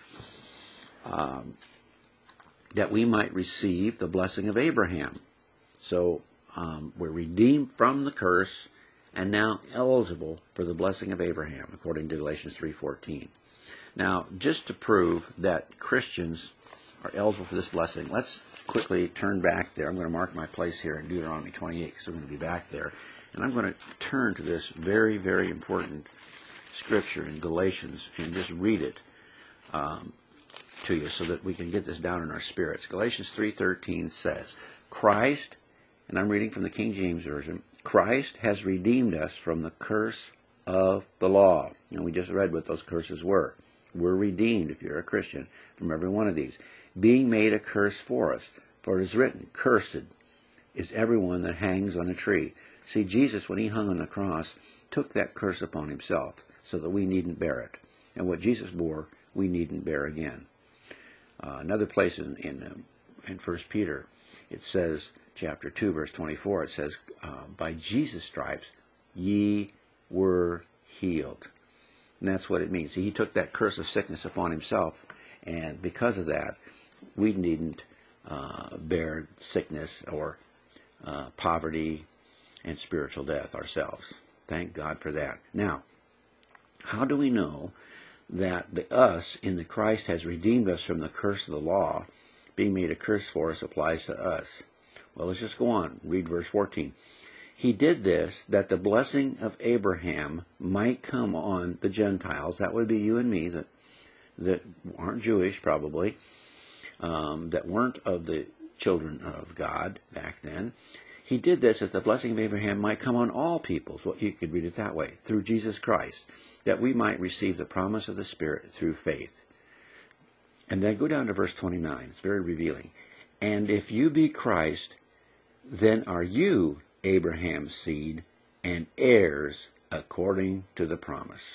that we might receive the blessing of Abraham. So we're redeemed from the curse and now eligible for the blessing of Abraham, according to Galatians 3:14. Now, just to prove that Christians are eligible for this blessing, let's quickly turn back there. I'm going to mark my place here in Deuteronomy 28 because we're going to be back there. And I'm going to turn to this very, very important scripture in Galatians and just read it to you so that we can get this down in our spirits. Galatians 3:13 says, Christ, and I'm reading from the King James Version, Christ has redeemed us from the curse of the law. And we just read what those curses were. We're redeemed, if you're a Christian, from every one of these. Being made a curse for us. For it is written, cursed is everyone that hangs on a tree. See, Jesus, when he hung on the cross, took that curse upon himself so that we needn't bear it. And what Jesus bore, we needn't bear again. Another place in 1 Peter, it says, chapter 2, verse 24, it says, by Jesus' stripes ye were healed. And that's what it means. See, he took that curse of sickness upon himself, and because of that, we needn't bear sickness or poverty and spiritual death ourselves. Thank God for that. Now, how do we know that the us in the Christ has redeemed us from the curse of the law, being made a curse for us, applies to us? Well, let's just go on. Read verse 14. He did this that the blessing of Abraham might come on the Gentiles. That would be you and me that aren't Jewish probably, that weren't of the children of God back then. He did this that the blessing of Abraham might come on all peoples. Well, you could read it that way, through Jesus Christ, that we might receive the promise of the Spirit through faith. And then go down to verse 29. It's very revealing. And if you be Christ, then are you Abraham's seed and heirs according to the promise.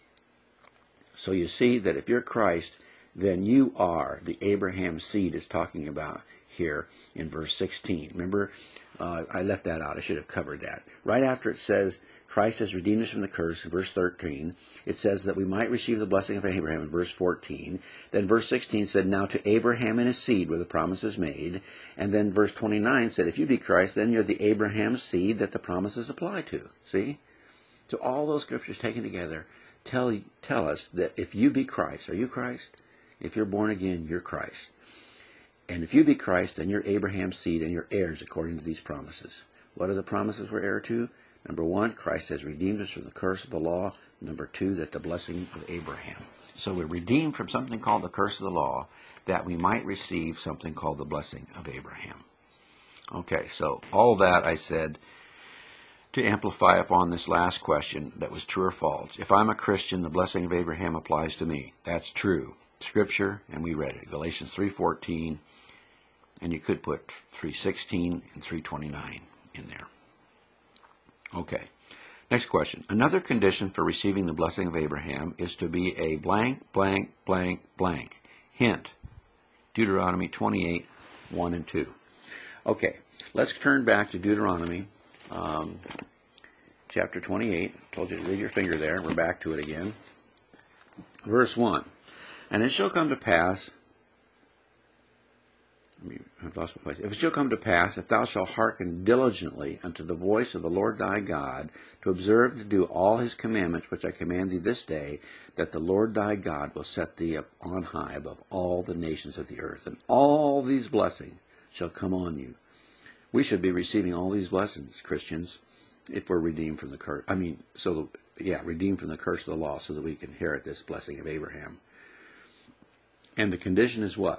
So you see that if you're Christ, then you are the Abraham seed is talking about here in verse 16. Remember, I left that out. I should have covered that. Right after it says, Christ has redeemed us from the curse, in verse 13, it says that we might receive the blessing of Abraham in verse 14. Then verse 16 said, now to Abraham and his seed were the promises made. And then verse 29 said, if you be Christ, then you're the Abraham seed that the promises apply to. See? So all those scriptures taken together tell us that if you be Christ, are you Christ? If you're born again, you're Christ. And if you be Christ, then you're Abraham's seed and you're heirs according to these promises. What are the promises we're heir to? Number one, Christ has redeemed us from the curse of the law. Number two, that the blessing of Abraham. So we're redeemed from something called the curse of the law, that we might receive something called the blessing of Abraham. Okay, so all that I said to amplify upon this last question that was true or false. If I'm a Christian, the blessing of Abraham applies to me. That's true. Scripture, and we read it. Galatians 3:14, and you could put 3:16 and 3:29 in there. Okay, next question. Another condition for receiving the blessing of Abraham is to be a blank, blank, blank, blank. Hint, Deuteronomy 28, 1 and 2. Okay, let's turn back to Deuteronomy chapter 28. I told you to leave your finger there. We're back to it again. Verse 1. And it shall come to pass, I've lost my place. If it shall come to pass, if thou shalt hearken diligently unto the voice of the Lord thy God, to observe to do all his commandments which I command thee this day, that the Lord thy God will set thee up on high above all the nations of the earth, and all these blessings shall come on you. We should be receiving all these blessings, Christians, if we're redeemed from the curse. Redeemed from the curse of the law, so that we can inherit this blessing of Abraham. And the condition is what?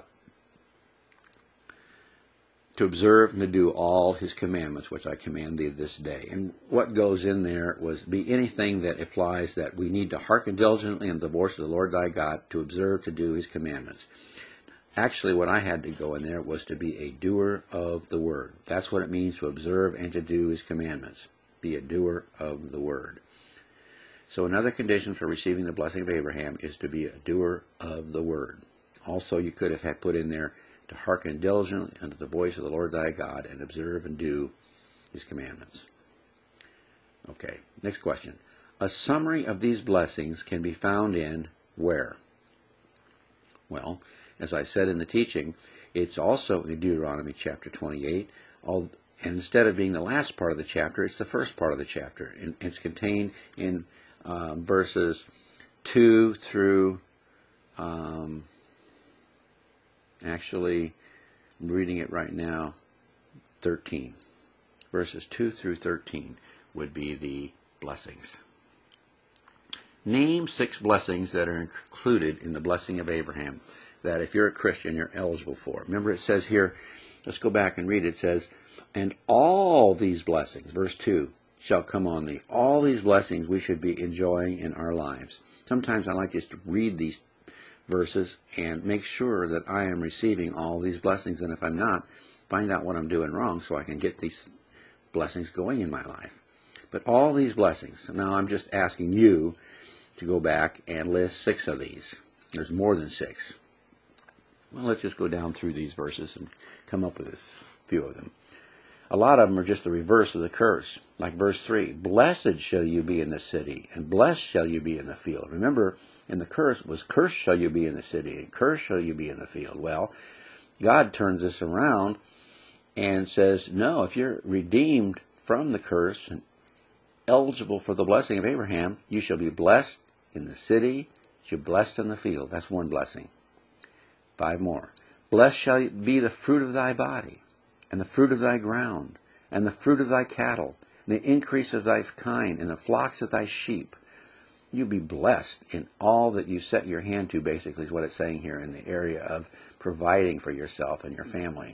To observe and to do all his commandments, which I command thee this day. And what goes in there was be anything that implies that we need to hearken diligently unto the voice of the Lord thy God, to observe to do his commandments. Actually, what I had to go in there was to be a doer of the word. That's what it means to observe and to do his commandments. Be a doer of the word. So another condition for receiving the blessing of Abraham is to be a doer of the word. Also, you could have had put in there to hearken diligently unto the voice of the Lord thy God, and observe and do His commandments. Okay, next question. A summary of these blessings can be found in where? Well, as I said in the teaching, it's also in Deuteronomy chapter 28. And instead of being the last part of the chapter, it's the first part of the chapter. And it's contained in verses 2 through, actually, I'm reading it right now, 13. Verses 2 through 13 would be the blessings. Name 6 blessings that are included in the blessing of Abraham that if you're a Christian, you're eligible for. Remember it says here, let's go back and read it. It says, and all these blessings, verse 2, shall come on thee. All these blessings we should be enjoying in our lives. Sometimes I like just to read these verses and make sure that I am receiving all these blessings. And if I'm not, find out what I'm doing wrong so I can get these blessings going in my life. But all these blessings, now I'm just asking you to go back and list 6 of these. There's more than 6. Well, let's just go down through these verses and come up with a few of them. A lot of them are just the reverse of the curse. Like verse 3, blessed shall you be in the city, and blessed shall you be in the field. Remember, in the curse was, cursed shall you be in the city, and cursed shall you be in the field. Well, God turns this around and says, no, if you're redeemed from the curse and eligible for the blessing of Abraham, you shall be blessed in the city, you're blessed in the field. That's one blessing. 5 more. Blessed shall be the fruit of thy body, and the fruit of thy ground, and the fruit of thy cattle, and the increase of thy kind, and the flocks of thy sheep. You'll be blessed in all that you set your hand to, basically, is what it's saying here in the area of providing for yourself and your family.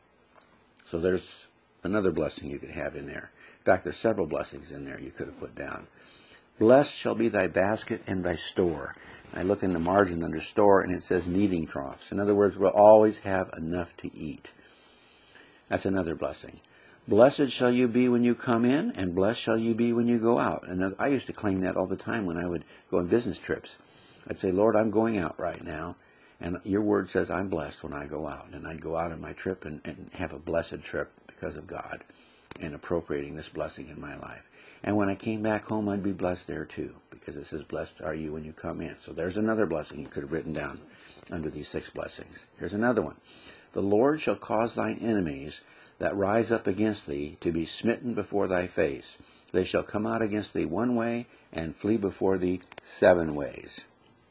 So there's another blessing you could have in there. In fact, there's several blessings in there you could have put down. Blessed shall be thy basket and thy store. I look in the margin under store, and it says kneading troughs. In other words, we'll always have enough to eat. That's another blessing. Blessed shall you be when you come in, and blessed shall you be when you go out. And I used to claim that all the time when I would go on business trips. I'd say, Lord, I'm going out right now, and your word says I'm blessed when I go out. And I'd go out on my trip and have a blessed trip because of God and appropriating this blessing in my life. And when I came back home, I'd be blessed there too, because it says, blessed are you when you come in. So there's another blessing you could have written down under these 6 blessings. Here's another one. The Lord shall cause thine enemies that rise up against thee to be smitten before thy face. They shall come out against thee 1 way and flee before thee 7 ways.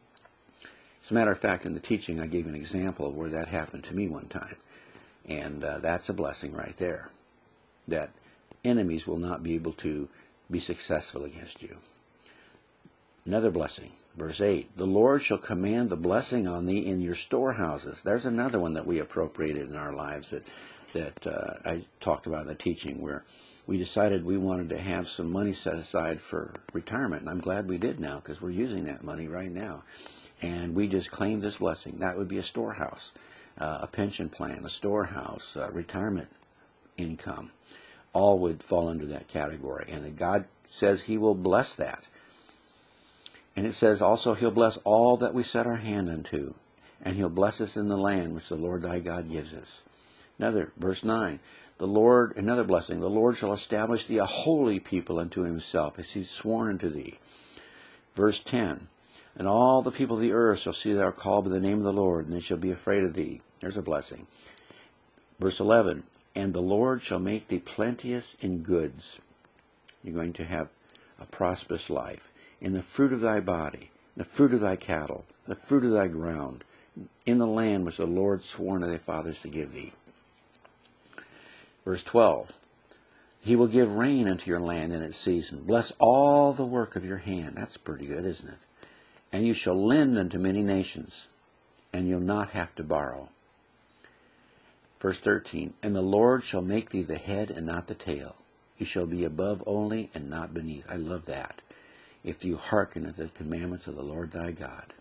As a matter of fact, in the teaching, I gave an example of where that happened to me one time. And that's a blessing right there, that enemies will not be able to be successful against you. Another blessing, verse 8, the Lord shall command the blessing on thee in your storehouses. There's another one that we appropriated in our lives that I talked about in the teaching, where we decided we wanted to have some money set aside for retirement. And I'm glad we did now, because we're using that money right now. And we just claimed this blessing. That would be a storehouse, a pension plan, a storehouse, retirement income. All would fall under that category. And that God says he will bless that. And it says also he'll bless all that we set our hand unto. And he'll bless us in the land which the Lord thy God gives us. Another, verse 9. Another blessing. The Lord shall establish thee a holy people unto himself, as he's sworn unto thee. Verse 10. And all the people of the earth shall see thou art called by the name of the Lord, and they shall be afraid of thee. There's a blessing. Verse 11. And the Lord shall make thee plenteous in goods. You're going to have a prosperous life. In the fruit of thy body, the fruit of thy cattle, the fruit of thy ground, in the land which the Lord swore unto thy fathers to give thee. Verse 12. He will give rain unto your land in its season. Bless all the work of your hand. That's pretty good, isn't it? And you shall lend unto many nations, and you'll not have to borrow. Verse 13, and the Lord shall make thee the head and not the tail. You shall be above only and not beneath. I love that. If you hearken unto the commandments of the Lord thy God.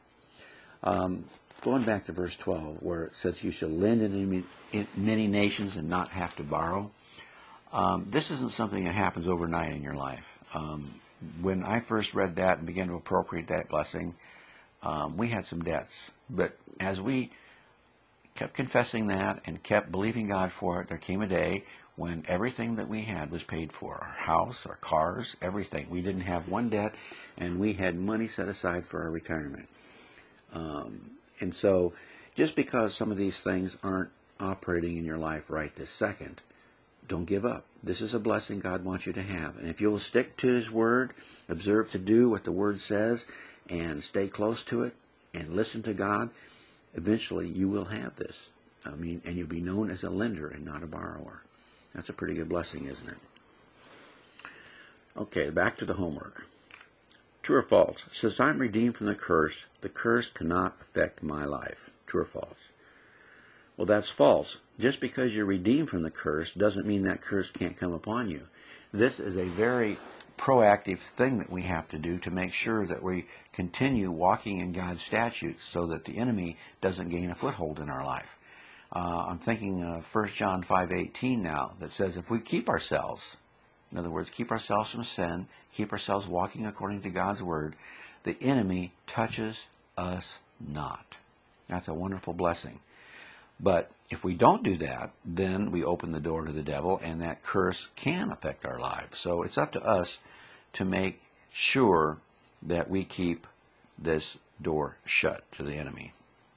Going back to verse 12, where it says you shall lend in many nations and not have to borrow. This isn't something that happens overnight in your life. When I first read that and began to appropriate that blessing, we had some debts. But as we kept confessing that and kept believing God for it, there came a day when everything that we had was paid for, our house, our cars, everything. We didn't have one debt, and we had money set aside for our retirement. And so just because some of these things aren't operating in your life right this second, don't give up. This is a blessing God wants you to have. And if you'll stick to His Word, observe to do what the Word says, and stay close to it, and listen to God, eventually you will have this. And you'll be known as a lender and not a borrower. That's a pretty good blessing, isn't it? Okay, back to the homework. True or false? Since I'm redeemed from the curse cannot affect my life. True or false? Well, that's false. Just because you're redeemed from the curse doesn't mean that curse can't come upon you. This is a very proactive thing that we have to do to make sure that we continue walking in God's statutes so that the enemy doesn't gain a foothold in our life. I'm thinking of 1 John 5:18 now that says if we keep ourselves, in other words, keep ourselves from sin, keep ourselves walking according to God's Word, the enemy touches us not. That's a wonderful blessing. But if we don't do that, then we open the door to the devil, and that curse can affect our lives. So it's up to us to make sure that we keep this door shut to the enemy.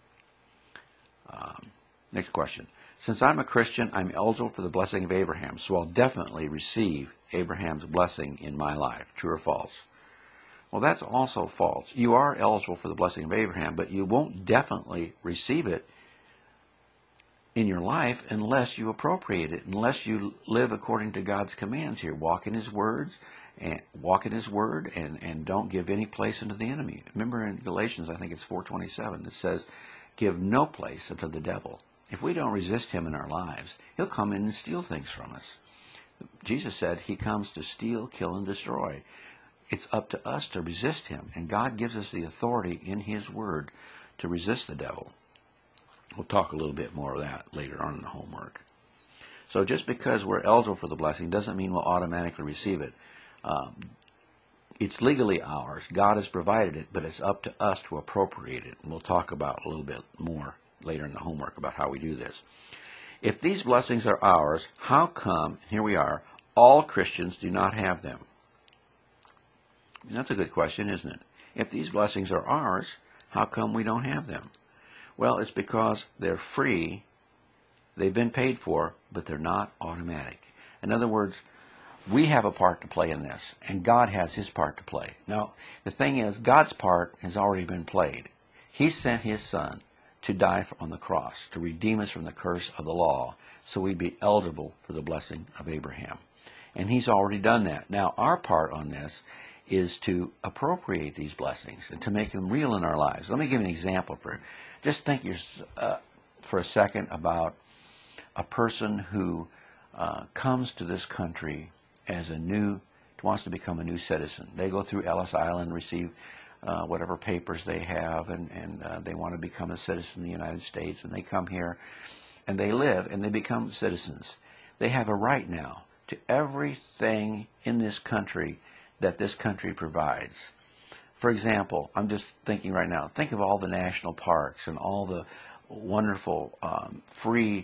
Next question. Since I'm a Christian, I'm eligible for the blessing of Abraham, so I'll definitely receive Abraham's blessing in my life. True or false? Well, that's also false. You are eligible for the blessing of Abraham, but you won't definitely receive it in your life unless you appropriate it, unless you live according to God's commands here. Walk in His words, and don't give any place unto the enemy. Remember in Galatians, I think it's 4:27, it says, give no place unto the devil. If we don't resist him in our lives, he'll come in and steal things from us. Jesus said he comes to steal, kill, and destroy. It's up to us to resist him, and God gives us the authority in His Word to resist the devil. We'll talk a little bit more of that later on in the homework. So just because we're eligible for the blessing doesn't mean we'll automatically receive it. It's legally ours. God has provided it, but it's up to us to appropriate it. And we'll talk about a little bit more later in the homework about how we do this. If these blessings are ours, how come, here we are, all Christians do not have them? And that's a good question, isn't it? If these blessings are ours, how come we don't have them? Well, it's because they're free, they've been paid for, but they're not automatic. In other words, we have a part to play in this, and God has His part to play. Now, the thing is, God's part has already been played. He sent His Son to die on the cross, to redeem us from the curse of the law, so we'd be eligible for the blessing of Abraham. And He's already done that. Now, our part on this is to appropriate these blessings and to make them real in our lives. Let me give an example for it. Just think for a second about a person who comes to this country as wants to become a new citizen. They go through Ellis Island, receive whatever papers they have, and they want to become a citizen of the United States, and they come here, and they live, and they become citizens. They have a right now to everything in this country that this country provides. For example, I'm just thinking right now, think of all the national parks and all the wonderful free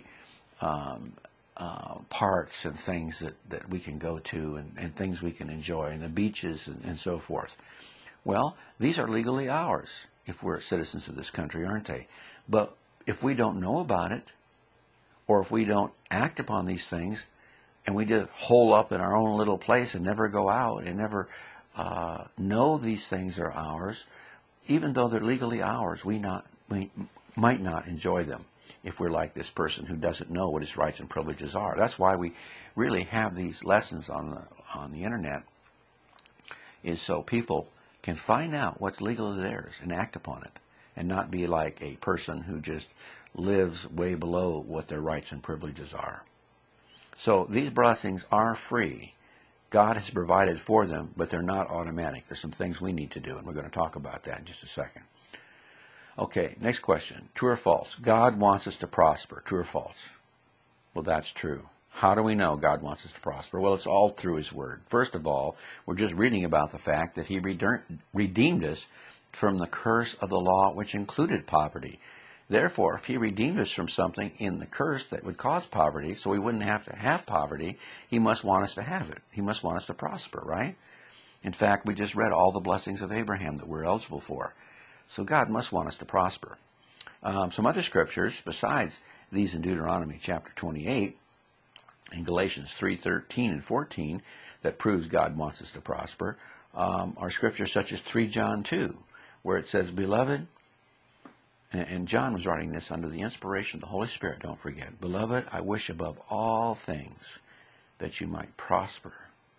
parks and things that we can go to and things we can enjoy, and the beaches and so forth. Well, these are legally ours if we're citizens of this country, aren't they? But if we don't know about it, or if we don't act upon these things, and we just hole up in our own little place and never go out and never know these things are ours, even though they're legally ours, we might not enjoy them if we're like this person who doesn't know what his rights and privileges are. That's why we really have these lessons on the internet, is so people can find out what's legally theirs and act upon it, and not be like a person who just lives way below what their rights and privileges are. So these blessings are free. God has provided for them, but they're not automatic. There's some things we need to do, and we're going to talk about that in just a second. Okay, next question. True or false? God wants us to prosper. True or false? Well, that's true. How do we know God wants us to prosper? Well, it's all through His Word. First of all, we're just reading about the fact that He redeemed us from the curse of the law, which included poverty. Therefore, if he redeemed us from something in the curse that would cause poverty, so we wouldn't have to have poverty, he must want us to have it. He must want us to prosper, right? In fact, we just read all the blessings of Abraham that we're eligible for. So God must want us to prosper. Some other scriptures, besides these in Deuteronomy chapter 28, and Galatians 3:13 and 14, that proves God wants us to prosper, are scriptures such as 3 John 2, where it says, Beloved, and John was writing this under the inspiration of the Holy Spirit, don't forget, Beloved, I wish above all things that you might prosper.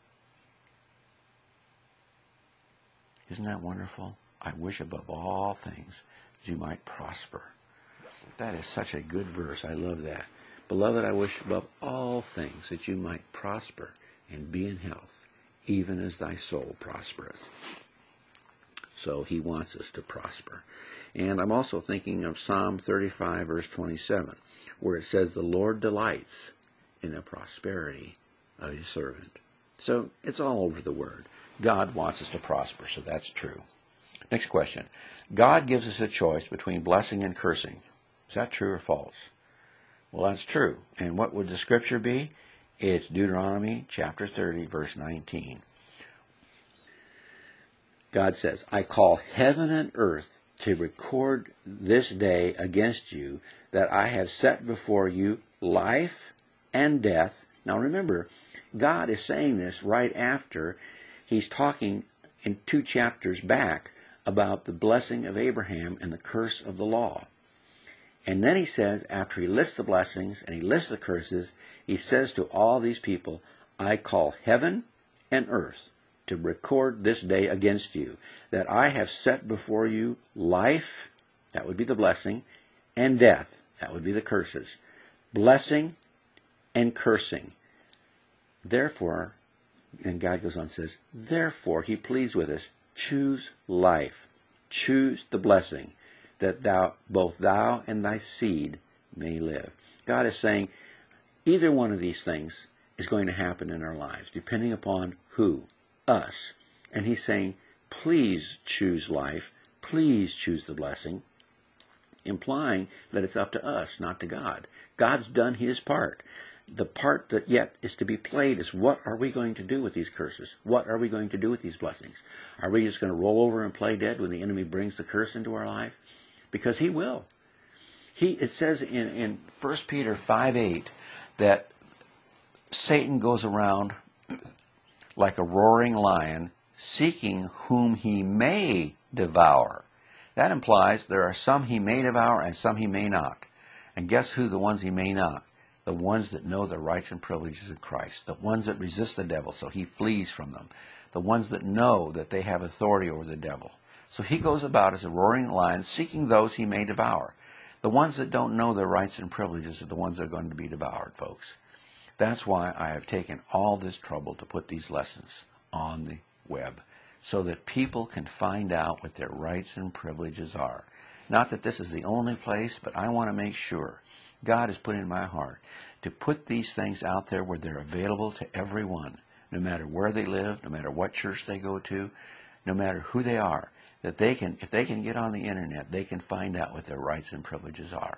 Isn't that wonderful? I wish above all things that you might prosper. That is such a good verse. I love that. Beloved, I wish above all things that you might prosper and be in health, even as thy soul prospereth. So he wants us to prosper. And I'm also thinking of Psalm 35, verse 27, where it says, The Lord delights in the prosperity of his servant. So it's all over the Word. God wants us to prosper, so that's true. Next question. God gives us a choice between blessing and cursing. Is that true or false? Well, that's true. And what would the scripture be? It's Deuteronomy chapter 30, verse 19. God says, I call heaven and earth to record this day against you that I have set before you life and death. Now remember, God is saying this right after he's talking in 2 chapters back about the blessing of Abraham and the curse of the law. And then he says, after he lists the blessings and he lists the curses, he says to all these people, I call heaven and earth to record this day against you, that I have set before you life, that would be the blessing, and death, that would be the curses. Blessing and cursing. Therefore, and God goes on and says, therefore he pleads with us, choose life, choose the blessing, that both thou and thy seed may live. God is saying either one of these things is going to happen in our lives, depending upon who? Us. And he's saying, please choose life, please choose the blessing, implying that it's up to us, not to God. God's done his part. The part that yet is to be played is, what are we going to do with these curses? What are we going to do with these blessings? Are we just going to roll over and play dead when the enemy brings the curse into our life? Because he will. It says in 1 Peter 5:8 that Satan goes around like a roaring lion, seeking whom he may devour. That implies there are some he may devour and some he may not. And guess who the ones he may not? The ones that know their rights and privileges in Christ. The ones that resist the devil, so he flees from them. The ones that know that they have authority over the devil. So he goes about as a roaring lion, seeking those he may devour. The ones that don't know their rights and privileges are the ones that are going to be devoured, folks. That's why I have taken all this trouble to put these lessons on the web, so that people can find out what their rights and privileges are. Not that this is the only place, but I want to make sure God has put in my heart to put these things out there where they're available to everyone, no matter where they live, no matter what church they go to, no matter who they are, that they can, if they can get on the internet, they can find out what their rights and privileges are.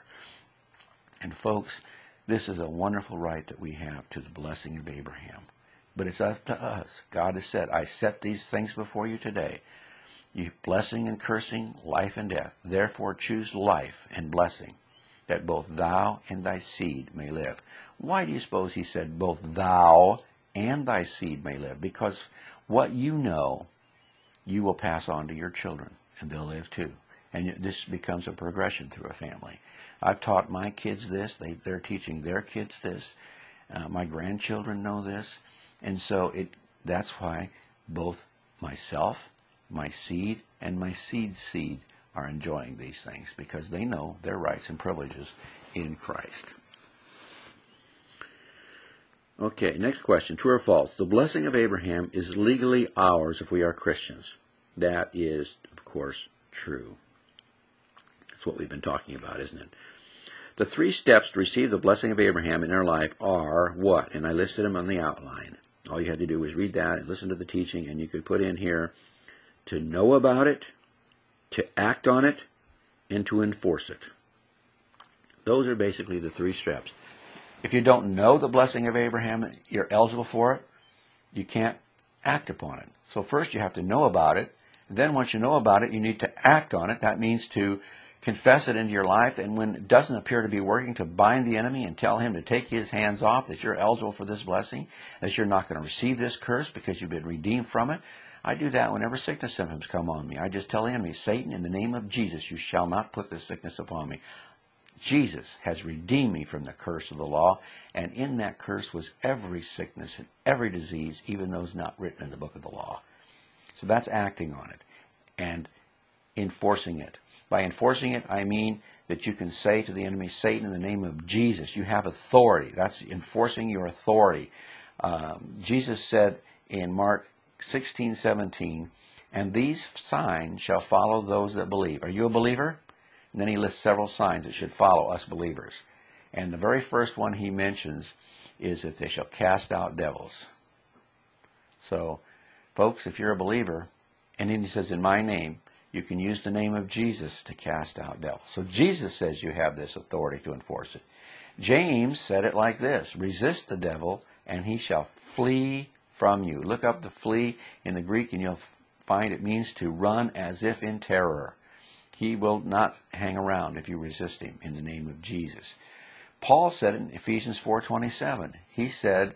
And folks, this is a wonderful right that we have to the blessing of Abraham. But it's up to us. God has said, I set these things before you today. You blessing and cursing, life and death. Therefore choose life and blessing, that both thou and thy seed may live. Why do you suppose he said both thou and thy seed may live? Because what you know, you will pass on to your children, and they'll live too. And this becomes a progression through a family. I've taught my kids this. They're teaching their kids this. My grandchildren know this. And so that's why both myself, my seed, and my seed's seed are enjoying these things, because they know their rights and privileges in Christ. Okay, next question. True or false? The blessing of Abraham is legally ours if we are Christians. That is, of course, true. That's what we've been talking about, isn't it? The 3 steps to receive the blessing of Abraham in our life are what? And I listed them on the outline. All you had to do was read that and listen to the teaching, and you could put in here to know about it, to act on it, and to enforce it. Those are basically the 3 steps. If you don't know the blessing of Abraham, you're eligible for it, you can't act upon it. So first you have to know about it. Then once you know about it, you need to act on it. That means to confess it into your life, and when it doesn't appear to be working, to bind the enemy and tell him to take his hands off, that you're eligible for this blessing, that you're not going to receive this curse because you've been redeemed from it. I do that whenever sickness symptoms come on me. I just tell the enemy, Satan, in the name of Jesus, you shall not put this sickness upon me. Jesus has redeemed me from the curse of the law, and in that curse was every sickness and every disease, even those not written in the book of the law. So that's acting on it and enforcing it. By enforcing it, I mean that you can say to the enemy, Satan, in the name of Jesus, you have authority. That's enforcing your authority. Jesus said in Mark 16:17, and these signs shall follow those that believe. Are you a believer? And then he lists several signs that should follow us believers. And the very first one he mentions is that they shall cast out devils. So, folks, if you're a believer, and then he says, in my name, you can use the name of Jesus to cast out devils. So Jesus says you have this authority to enforce it. James said it like this, resist the devil, and he shall flee from you. Look up the flee in the Greek, and you'll find it means to run as if in terror. He will not hang around if you resist him in the name of Jesus. Paul said in Ephesians 4:27, he said,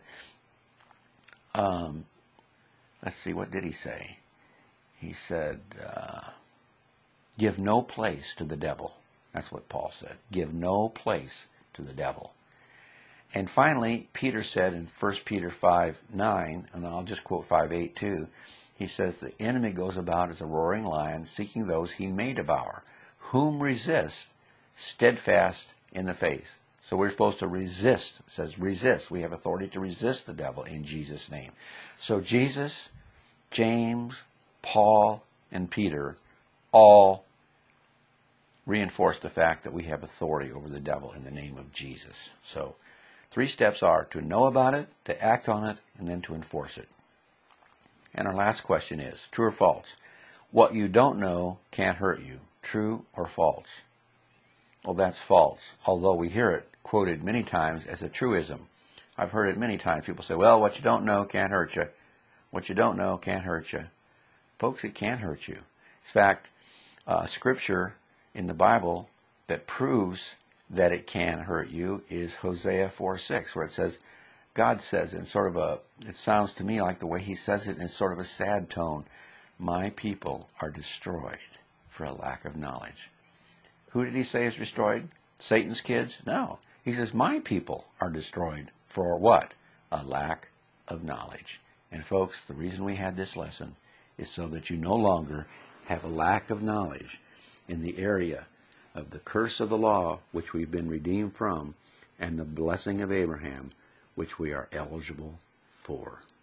let's see, what did he say? He said, give no place to the devil. That's what Paul said. Give no place to the devil. And finally, Peter said in 1 Peter 5:9, and I'll just quote 5:8 too, he says, the enemy goes about as a roaring lion, seeking those he may devour, whom resist, steadfast in the faith. So we're supposed to resist. It says resist. We have authority to resist the devil in Jesus' name. So Jesus, James, Paul, and Peter all reinforce the fact that we have authority over the devil in the name of Jesus. So 3 steps are to know about it, to act on it, and then to enforce it. And our last question is, true or false? What you don't know can't hurt you. True or false? Well, that's false, although we hear it quoted many times as a truism. I've heard it many times. People say, well, what you don't know can't hurt you. What you don't know can't hurt you. Folks, it can hurt you. In fact, scripture in the Bible that proves that it can hurt you is Hosea 4:6, where it says, God says in sort of a, it sounds to me like the way he says it in sort of a sad tone, my people are destroyed for a lack of knowledge. Who did he say is destroyed? Satan's kids? No. He says my people are destroyed for what? A lack of knowledge. And folks, the reason we had this lesson is so that you no longer have a lack of knowledge in the area of the curse of the law, which we've been redeemed from, and the blessing of Abraham, which we are eligible for.